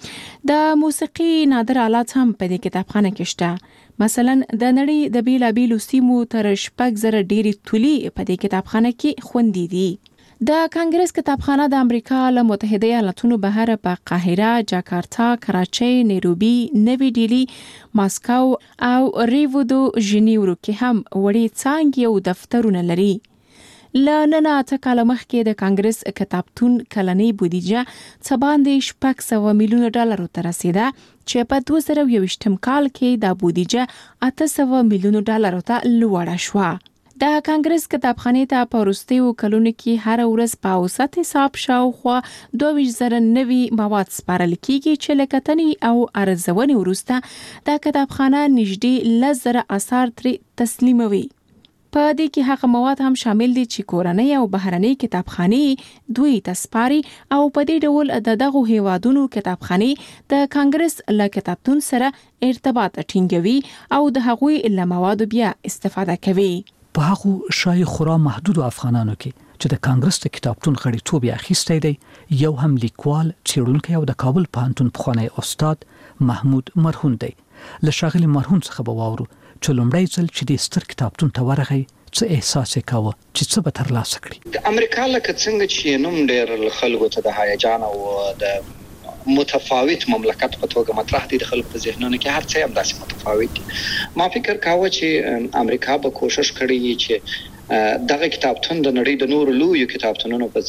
د موسیقي نادر آلات هم په دې کتابخانه کې شته. مثلا د نړۍ د بیلابیلو سیمو تر 6,000 ډېرې تولي په دې کتابخانه کې خوندي دي. د کانګرس کتابخانه د امریکا له متحده ایالاتونو بهر په قاهره، جاکارتا، کراچۍ، نیروبي، نوي ډیلی، ماسکو او ریو دو ژنیورو کې هم وړې څانګې او دفترونه لري. له نن 8 کال مخکې د کانګرس کتابتون کلنۍ بودیجه څه باندې 600 میلیون ډالر ته رسیده چې په 2021 کال کې د بودیجه 800 میلیون ډالر ته لوړه شوه. د کانګرس کتابخانې ته په وروستیو کلونو کې هر ورځ په اوسط حساب شاوخوا 22,000 نوي مواد سپارل کیږي چې له کتنې او ارزونې وروسته د کتابخانه نږدې 10,000 آثار ترې تسلیموي. په دې کې هغه مواد هم شامل دي چې کورنۍ او بهرنۍ کتابخانې دوی تسپاري او په دې ډول د دغو هیوادونو کتابخانې د کانګرس له کتابتون سره ارتباط ټینګوي او د هغوی له موادو بیا استفاده کوي. په هغه شای خورا محدود افغانانو کې چې د کانګرس د کتابتون غړیتوب یې اخیستی دی یو هم لیکوال، څېړونکی او د کابل پوهنتون پخوانی استاد محمود مرهون دی. له ښاغلي مرهون څخه به واورو چې لومړی ځل چې د ستر کتابتون ته ورغی څه احساس یې کاوه چې څه به ترلاسه کړي. د امریکا لکه څنګه چې نوم ډېر خلکو ته د هیجان او د متفاوت مملکت په توګه مطرح دي د خلکو په ذهنونو کې هر څه هم داسې متفاوت دي. ما فکر کاوه چې امریکا به کوشش کړي چې دغه کتابتون د نړۍ د نورو لویو کتابتونونو په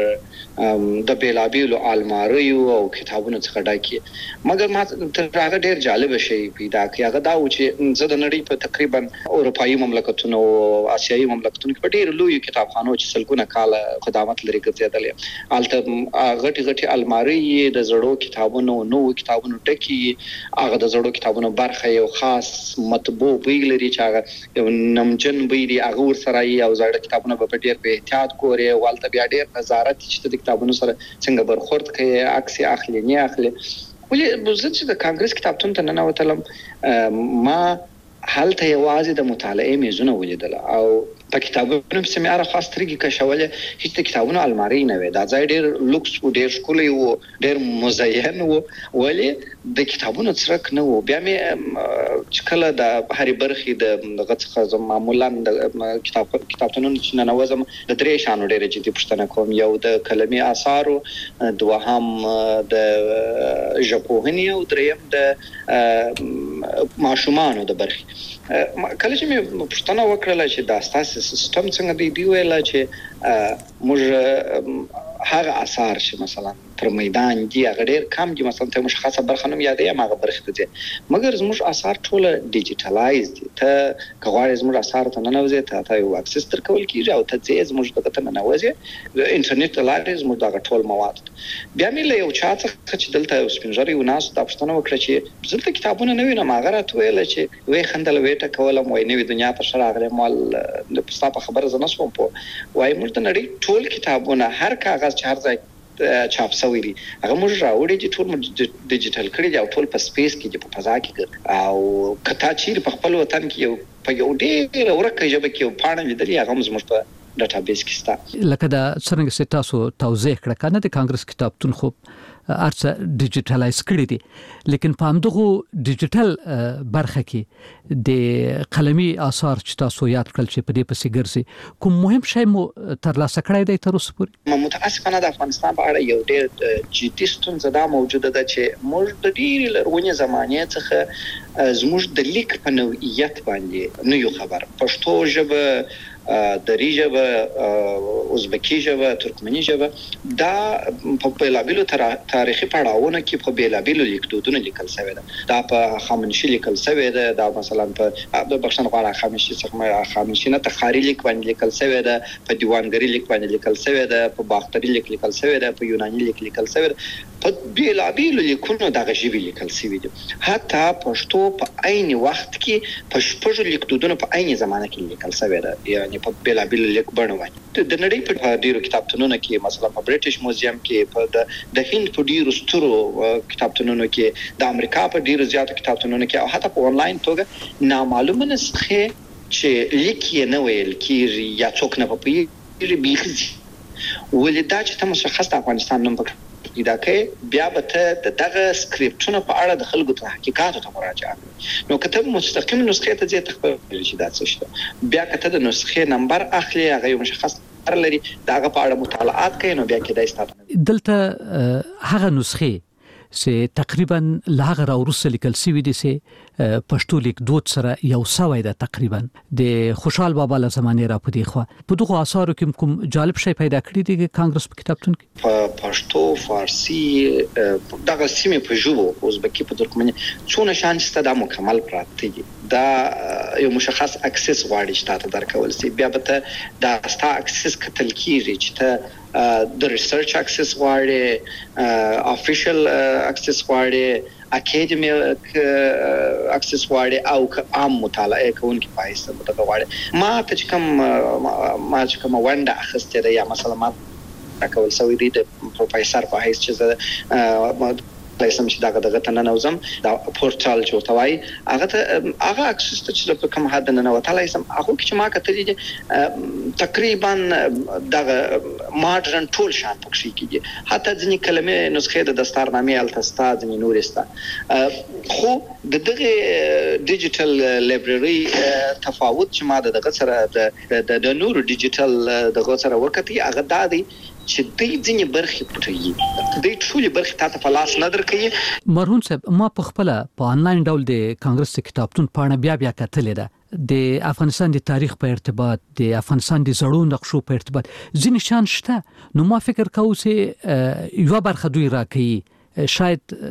څیر د بیلابیلو الماریو او کتابونو څخه ډکي. مګر ما تر هغه ډېر جالب شي پیدا کړ. هغه دا و چې زه د نړۍ په تقریبا اروپایي مملکتونو او آسیایي مملکتونو کې په ډېر لویو کتابخانو چې سلګونه کال خدمات لري ګرځېدل. البته غټي الماری د زړو کتابونو نو کتابونو ډکي. هغه د زړو کتابونو برخه یو خاص مطبوع وی لري چې هغه یو نمجن وی دی. هغه ور سره او زړه کتابونه په ډېر په احتیاط ګوري. والته بیا ډېر نظارت چې د کتابونو سره څنګه برخورد کوي، عکس اخلي نه اخلي. ولې زه چې د کانګرس کتابتون ته ننوتلم ما هلته یوازې د مطالعې میزونه ولیدل او په کتابونو په سیمه خاص طریقې کښولې. هیڅ د کتابونو الماری نه وي. دا ځای ډېر لوکس او ډېر ښکلی او ډېر مزین و، ولې د کتابونو څرک نه و. بیا مې چې کله د هرې برخې دغه څخه معمولا د کتابتونونو چې ننوځم د 3 شانو ډېرې جدي پوښتنه کوم. یو د کلمي آثارو، دوهم د ژبپوهنې او دریم د ماشومانو د برخې. کله چې مې پوښتنه وکړله چې دا ستاسو سیستم څنګه دی ویل چې موږ هغه آثار چې مثلا تر میدان دی هغه ډېر کم دي. مثلا ته مشخصه برخه نوم یادې ما هغه برخه ته دي، مګر زموږ آثار ټول ډیجیټلایز دي. ته کغواړې زموږ آثار ته ننوځې ته یو اکسس تر کول کیږي او ته ځې زموږ دغه ته ننوځې د انټرنیټ لارې زموږ دغه ټول مواد. بیا مې له یو چا څخه چې دلته یو سپینږیری یو ناس دا پوښتنه وکړه چې دلته کتابونه نه وینم. هغه راته ویل چې وې خندل وې ټکولم وای نوې دنیا ته شراغله مال د پستا په خبره زنه سوم په وای موږ د نړۍ ټول کتابونه هر کاغذ چې هر ځای چاپ شوی دي هغه موږ راوړي چې ټول ډیجیټل کړي دي او ټول په سپیس کې په فضا کې او کته چې په خپل وطن کې یو په یو ډېر ورکه ژبه کې یو پاڼه لیدلې هغه زموږ په ډاټابیس کې ستا. لکه دا څنګه چې تاسو توضیح کړه کنه د کانګرس کتابتون خو ارڅ ډیجیټلایز کړی دي، لیکن په همدغه ډیجیټل برخه کې د قلمي آثار چې تاسو یاد کړل چې په دې پسې ګرځي کوم مهم شی مو ترلاسه کړی دی تر اوسه پورې؟ متاسفانه د افغانستان په اړه یو ډېر جدي ستونزه دا موجوده ده چې موږ د ډېرې لرغونې زمانې څخه زموږ د لیک په نوعیت باندې نه یو خبر. پښتو ژبه دری ژبه ازبکی ژبه ترکمنی ژبه دا په بیلابیلو تاریخي پړاوونه کې په بیلابیلو لیکدودونو لیکل شوی دا په خامنشي لیکل شوی دا مثلا په د بخښنه غواړم خامنشي نه تخاری لیک باندې لیکل شوی دا په دیوانګری لیک باندې لیکل شوی دا په باختری لیکل شوی دا په یوناني لیکل شوی په بیلابیلو لیکونو دغه ژبې لیکل شوی دي حتی پښتو په عین وخت کې په شپږ لیکدودونو په عین زمانه کې لیکل شوی دا یعنی په بیلابیلو لیک بڼه باندې د نړۍ په ډیرو کتابتونونو کې مثلا په برټش موزیم کې په د هند په ډیرو سترو کتابتونونو کې د امریکا په ډیرو زیاتو کتابتونونو کې او حتی په انلاین توګه نامعلومه نسخه چې لیکي نه ویل کیږي یا څوک نه پوهیږي بيخي ولدا چې تاسو مشخص د افغانستان نوم پکې پیدا کړئ بیا به ته دغه سکرپټونه په اړه د خلکو تحقیقاتو ته مراجعه کوئ نو کته مستقیم نسخه ته ځي تخبر شي دا څه شته بیا کته د نسخه نمبر اخلي هغه مشخص لري دغه په اړه مطالعات کوي نو بیا کې د استاد دلته هغه نسخه سه تقریبا لاغه راورسه لیکل سوي دي سه پښتو لیک دود سره یو سوي ده تقریبا د خوشحال بابا له زمانه را پدې خو په دغه آثارو کې کوم جالب شی پیدا کړی دی کانګرس په کتابتون کې په پښتو فارسی دغه سیمه په ژبو ازبکی په ترکمني څونه شان چې دا مکمل پراته دي دا یو مشخص اکسس غواړي چې تاسو درکول سي بیا به دا ستا اکسس کتل کیږي چې ته د ریسرچ اکسس غواړي افیشل اکسس غواړي اکیډمیک اکسس غواړي او عام مطالعه کوونکي پایسته متغواړي ما ته کوم ونده اخسته ده یا مثلا ما کول سوي دي د پروفیسور په حیث چې لایسم چې دغه ته نه نوزم دا پورتال جوړوي هغه اکسس ته چې په کوم حد نه وتلای سم هغه چې ما کتلې دي تقریبا دغه ماډرن ټول شان پکې کیږي حتی ځینې کلمې نسخه د دستارنامې التستا ځینې نورستا خو دغه ډیجیټل لایبرری تفاوت چې ما دغه سره د نور ډیجیټل دغه سره وکړي هغه دادي چې دې ځینې برخې پټوي دې ټولې برخې تاسو په لاس نه درکې مرهون صاحب ما په خپل په انلاین ډول د کانګرس کتابتون پاڼه بیا کتلې ده د افغانستان د تاریخ په ارتباط د افغانستان د زړو نقشو په ارتباط ځینې شان شته نو ما فکر کوم چې یو برخه دوی راکې شاید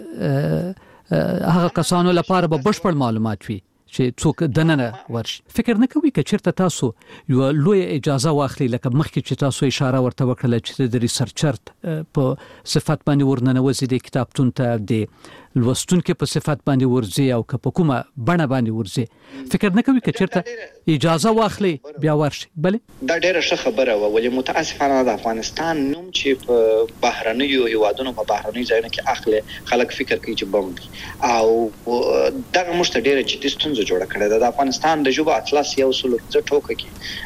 هغه کسانو لپاره به بشپړ معلومات وي چې څوک دننه ورشي فکر نه کوي چې چیرته تاسو یو لوی اجازه واخلي لکه مخکې چې تاسو اشاره ورته وکړه چې د ریسرچر په صفات باندې ورننوځي د کتابتون ته د لوستونکو په صفات باندې ورځي او په کومه بڼه باندې ورځي فکر نه کوي چې چیرته اجازه واخلي بیا ورشي بلې دا ډېره ښه خبره و ولې متاسفانه د افغانستان نوم چې په بهرنیو هیوادونو په بهرنیو ځایونو کې اخلي خلک فکر کوي چې بم دي او دغه مشته ډېره جدي ستونزه جوړه کړې ده د افغانستان د ژبو اطلس یو سلو ټوکه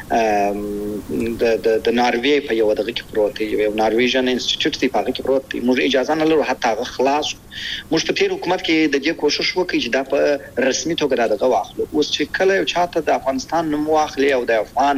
کې د ناروی په یو دغه کې پروت دی یو نارویژن انسټیټیوټ دی په هغه کې پروت دی موږ اجازه نه لرو حتی هغه خلاص موږ په تیر حکومت کې د دې کوشش وکړي چې دا په رسمي توګه دغه واخلو اوس چې کله یو چاته د افغانستان نوم واخلي او د افغان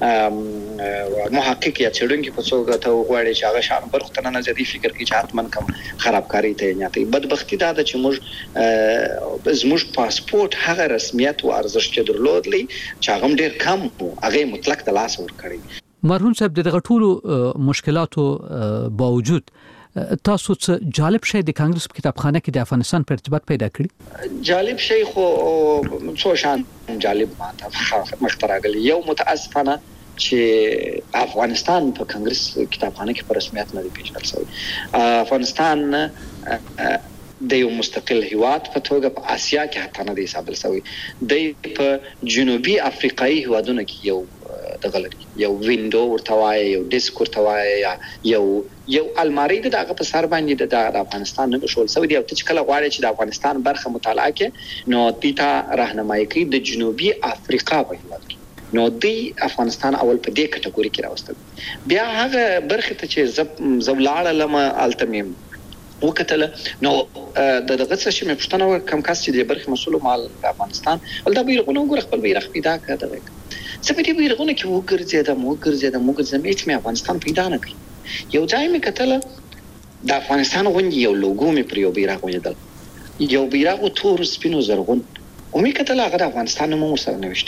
محقق یا څېړونکي په څوګه ته وغواړي چې هغه شان برخه نه نظری فکر کوي چې حتمن کوم خرابکاری ته نه کوي بدبختی دا چې موږ زموږ پاسپورت هغه رسمیت او ارزښت درلودلی چې هغه ډیر کم هغه مطلق د لاس ور کړی مرهون صاحب دغه ټولو مشکلاتو باوجود تاسو څه جالب شی د کانګرس په کتابخانه کې د افغانستان په ارتباط پیدا کړی جالب شی خو څو شان جالب ماته مختراغلی یو متاسفانه چې افغانستان په کانګرس کتابخانه کې په رسمیت نه دی پیژندل شوی افغانستان د یو مستقل هیواد په توګه په آسیا کې حتی نه دی حساب شوی د په جنوبي افریقایي هیوادونو کې یو دغلري یو وینډو ورته وای یو ډیسک ورته وای یو الماری دغه په سر باندې د افغانستان نه شول سوي دی او چې کله غواړي چې د افغانستان برخه مطالعه کې نو دیتا راهنمایي کوي د جنوبي افریقا په هیواد کې نو دی افغانستان اول په دې کټګوري کې راوستل بیا هغه برخه ته چې زولاړه لمه التمیم وکتل نو دغه څه چې مې پښتنه کم کس چې د برخه مسول مال افغانستان ول دا بیرغونه ګور خپل بیرغ پیدا کړه څه په دې بیرغونه کې وګرځیدم هیڅ مې افغانستان پیدا نه کړ یو ځای مې کتل د افغانستان غونډې یو لوګو مې پر یو بیرغ ولیدل یو بیرغ تور سپینو زرغون او مې کتل هغه د افغانستان نوم سره نوښتاو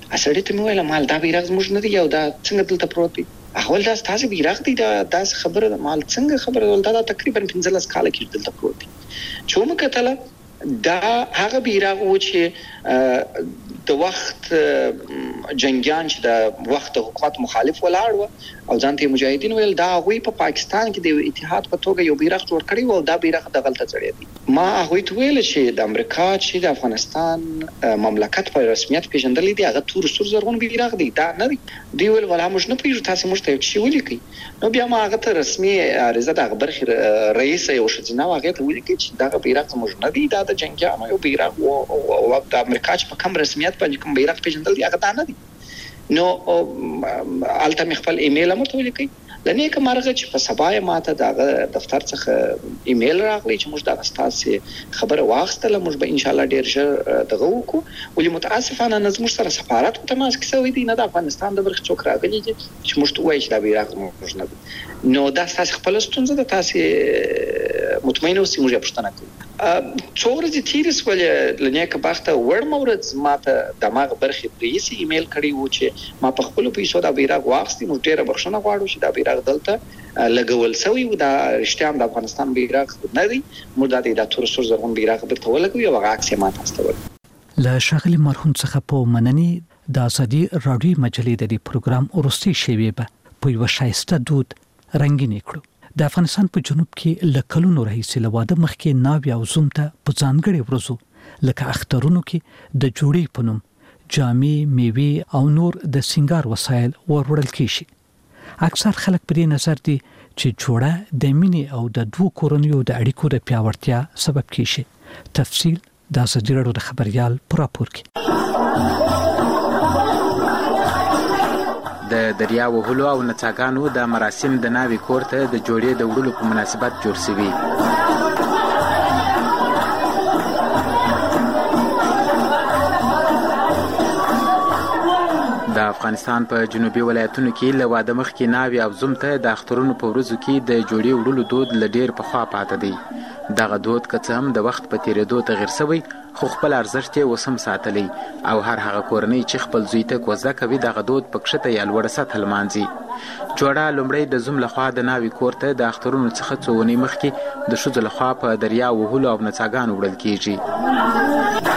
اسړی ته مې ویل مال دا بیرغ زموږ نه دی او دا څنګه دلته پروت دی. اول دا تاسو بیرغ دی دا خبره مال څنګه خبره ول دا تقریبا 15 کال کې دلته پروت دی. چې موږ کتل دا هغه بیرغ و چې د وخت جنگیان چې د وخت حکومت مخالف ولاړ و او ځانته مجاهدین ویل دا غوي په پاکستان کې د اتحاد په توګه یو بیرغ جوړ کړی و او دا بیرغ د غلطه ځړې دی. ما هغه ته ویل چې د امریکا چې د افغانستان مملکت په رسمیت پیژندلې دی هغه تور سور زرغون بیرغ دی دا نه دی. دی ویل ولا موږ نه پیژو تاسو موږ ته شي ولیکي. نو بیا ما هغه ته رسمي عریضه د برخه رئیس یو شتنه هغه ته ولیکي چې دا بیرغ موږ نه دی دا د جنگیانو یو بیرغ او د امریکا چې په کوم رسمیت باندې کوم بیرغ پیژندل دی هغه دا نه دی. نو الته مې خپل ایمیل هم ورته ولیکي. لنه کوم مرغه چې په سبا ماته د دفتر څخه ایمیل راغلی چې موږ د استاد خبره واخستله موږ به ان شاء الله ډیر ژر دغه وکړو. ولې متاسفانه نظم سره سفارت ته تماس کې سوي دي نه د افغانستان د برخ څوک راغلي چې موږ ته وایي چې دا بیرغ موږ نه دی. نو دا تاسو خپل ستونزه د تاسو مطمئن اوسئ موږ یې پوښتنه کوو. څو ورځې تیرې سولې لنه که بخته وړ مورز ماته دماغ برخه پریسي ایمیل کړی و چې ما په خپل پیسو دا بیرغ واخستې موږ ډیره بخښنه غواړو چې دا بیرغ دلته لګول سوی و دا رښتیا هم د افغانستان بیرغ نه دی. موږ د تور سور زرغون بیرغ برته ولګو یو عکس یې ماته استول. له شاغلي مرحوم څخه په مننې د ازادي رادیو مجلې د پروګرام ورستي شوی به په یو شایسته دود رنگین کړو. د افغانستان په جنوب کې لکلونو راهیسې لواده مخکې ناوی او زوم ته په ځانګړي ورځو لکه اخترونو کې د جوړې په نوم جامې میوې او نور د سنگار وسایل وروړل کیږي. اکثر خلک په دې نظر دي چې جوړه د مینې او د دوه کورنیو د اړیکو د پیاوړتیا سبب کیږي. تفصیل د ازادي رادیو د خبريال پر راپور کې. د دریا وهلو او نڅاګانو د مراسم د ناوی کور ته د جوړې د وړلو په مناسبت جوړ شوی. د افغانستان په جنوبي ولایتونو کې له واده مخکې ناوی او زوم ته د اخترونو په ورځو کې د جوړې وړلو دود له ډیر پخوا پاتې دی. دغه دود که څه هم د وخت په تیریدو تغیر شوی خو خپل ارزښت یې اوس هم ساتلی او هر هغه کورنۍ چې خپل زوی ته کوزده کوي دغه دود په کښته یا لوړه سطحه لمانځي. جوړه لومړی د زوم لخوا د ناوی کور ته د اخترونو څخه څو اونۍ مخکې د ښځو لخوا په دریا وهلو او نڅاګانو وړل کیږي.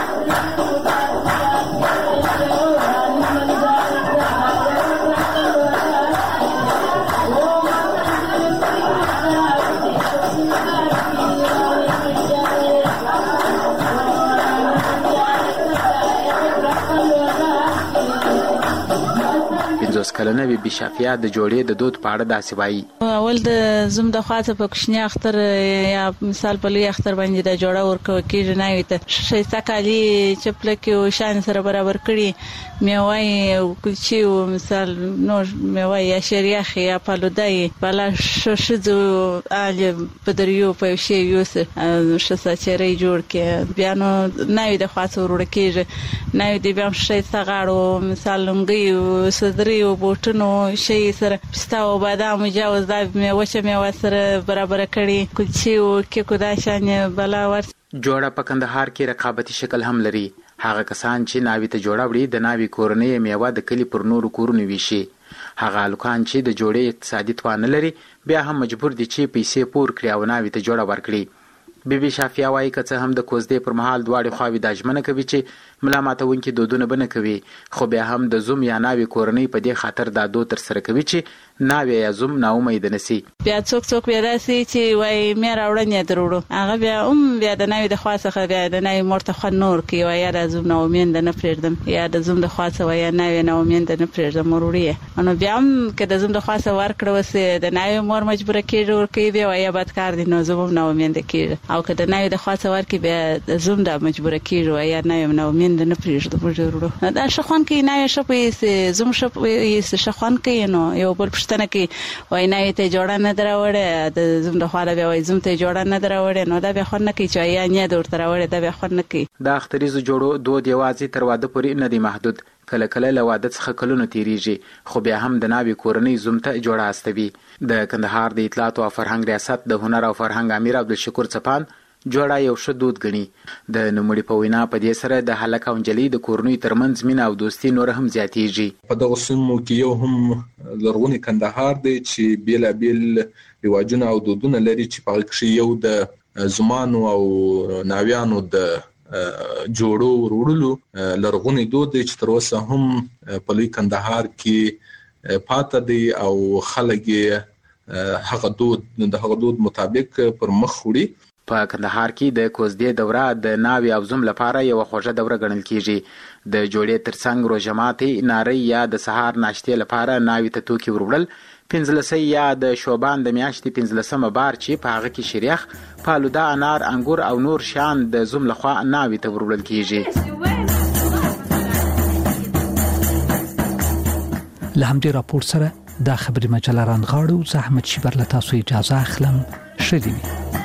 کلنه بي شافیا د جوړې د دود په اړه داسې وایي. اول د زوم د خاطر په کوچنی اختر یا مثال په لوی اختر باندې د جوړه ورکو کېږي نه وي ته شایسته کالي چپلکې او شان سره برابر کړي میوای او کلچې او مثال نور میوای یا شریخ یا پالودای بلا ششزو ال په دریو په شی یوس شسا چرې جوړ کې بیا نو نه وي د خاطر ورکو کېږي نه وي د بیا شایسته غاړو مثال لنګي او صدري او بوټونو شي سره پستا او بادام مجاوز دا میوه میوه سره برابر کړي کلچې او کې کو دا شان بلا ور. جوړه په کندهار کې رقابتي شکل هم لري. هغه کسان چې ناوی ته جوړه وړي د ناوی کورنۍ میوه د کلی پر نورو کورونو ویشي. هغه الکان چې د جوړې اقتصادي توان لري بیا هم مجبور دي چې پیسې پور کړي او ناوی ته جوړه ورکړي. بي شافیا وايي که څه هم د کوزدې پر مهال دواړي خواوې د اجمنه کوي چې ملامتونکي دودونه بنه کوي خو بیا هم د زوم یا ناوی کورنۍ په دې خاطر دا دود تر سره کوي چې ناوی یا زوم نا امید نسی. بیا څوک بیا راسي چې وای مې راوړنه دروړو هغه بیا د ناوی د خاصه بیا د ناوی مرته خو نور کوي وای یا د زوم نا امید نه پرېږدم یا د زوم د خاصه وای ناوی نا امید نه پرېږدم وروړي نو بیا هم که د زوم د خاصه ورکړو وسه د ناوی مور مجبور کېږي ورکوي بیا وای بدکار دي نو زوم نا امید کېږي او که د ناوی د خاصه ورکوي بیا د زوم د مجبور کېږي وای یا ناوی نا امید نه پرېږدم وروړو دا شخوان کې ناوی شپې زوم شپې شخوان کې نو یو بل پښتنه کې وای ناوی ته جوړه نه دراوړې د زوم د خاله بیا وای زوم ته جوړه نه دراوړې نو دا بیا خو نه کوي چې یا نه دور تراوړې دا بیا خو نه کوي. د اختریزو جوړو دود یوازې تر واده پورې نه دی محدود. کله کله له واده څخه کلونه تیریږي خو بیا هم د ناوی کورنۍ زوم ته جوړه استوي. د کندهار د اطلاعات او فرهنګ ریاست د هنر او فرهنګ امیر عبدالشکور چپان جوړه یو ښه دود ګڼي. د نوموړي په وینا په دې سره د هلک او نجلۍ د کورنۍ ترمنځ مینه او دوستي نور هم زیاتیږي. په دغه سیمو کې یو هم لرغونی کندهار دی چې بیلابیل رواجونه او دودونه لري چې په هغه کې یو د زمانو او ناویانو د جوړو وروړلو لرغونی دود دی چې تر اوسه هم په لوی کندهار کې پاتې دی او خلک هغه دود مطابق پر مخ وړي. په کندهار کې د کوزدې دوره د ناوی او زوم لپاره یو خوږه دوره ګڼل کیږي. د جوړې ترڅنګ روژه ماتي، ناري یا د سهار ناشتې لپاره ناوی ته توکي وروړل، 15 یا د شوبان د میاشتې 15 بار چې په هغه کې شریخ، فالوده، انار، انګور او نور شیان د زوم لخوا ناوی ته وروړل کیږي. له همدې راپور سره دا خبري مجله رانغاړو. زه احمد شیبر له تاسو اجازه اخلم. ښه دې وي.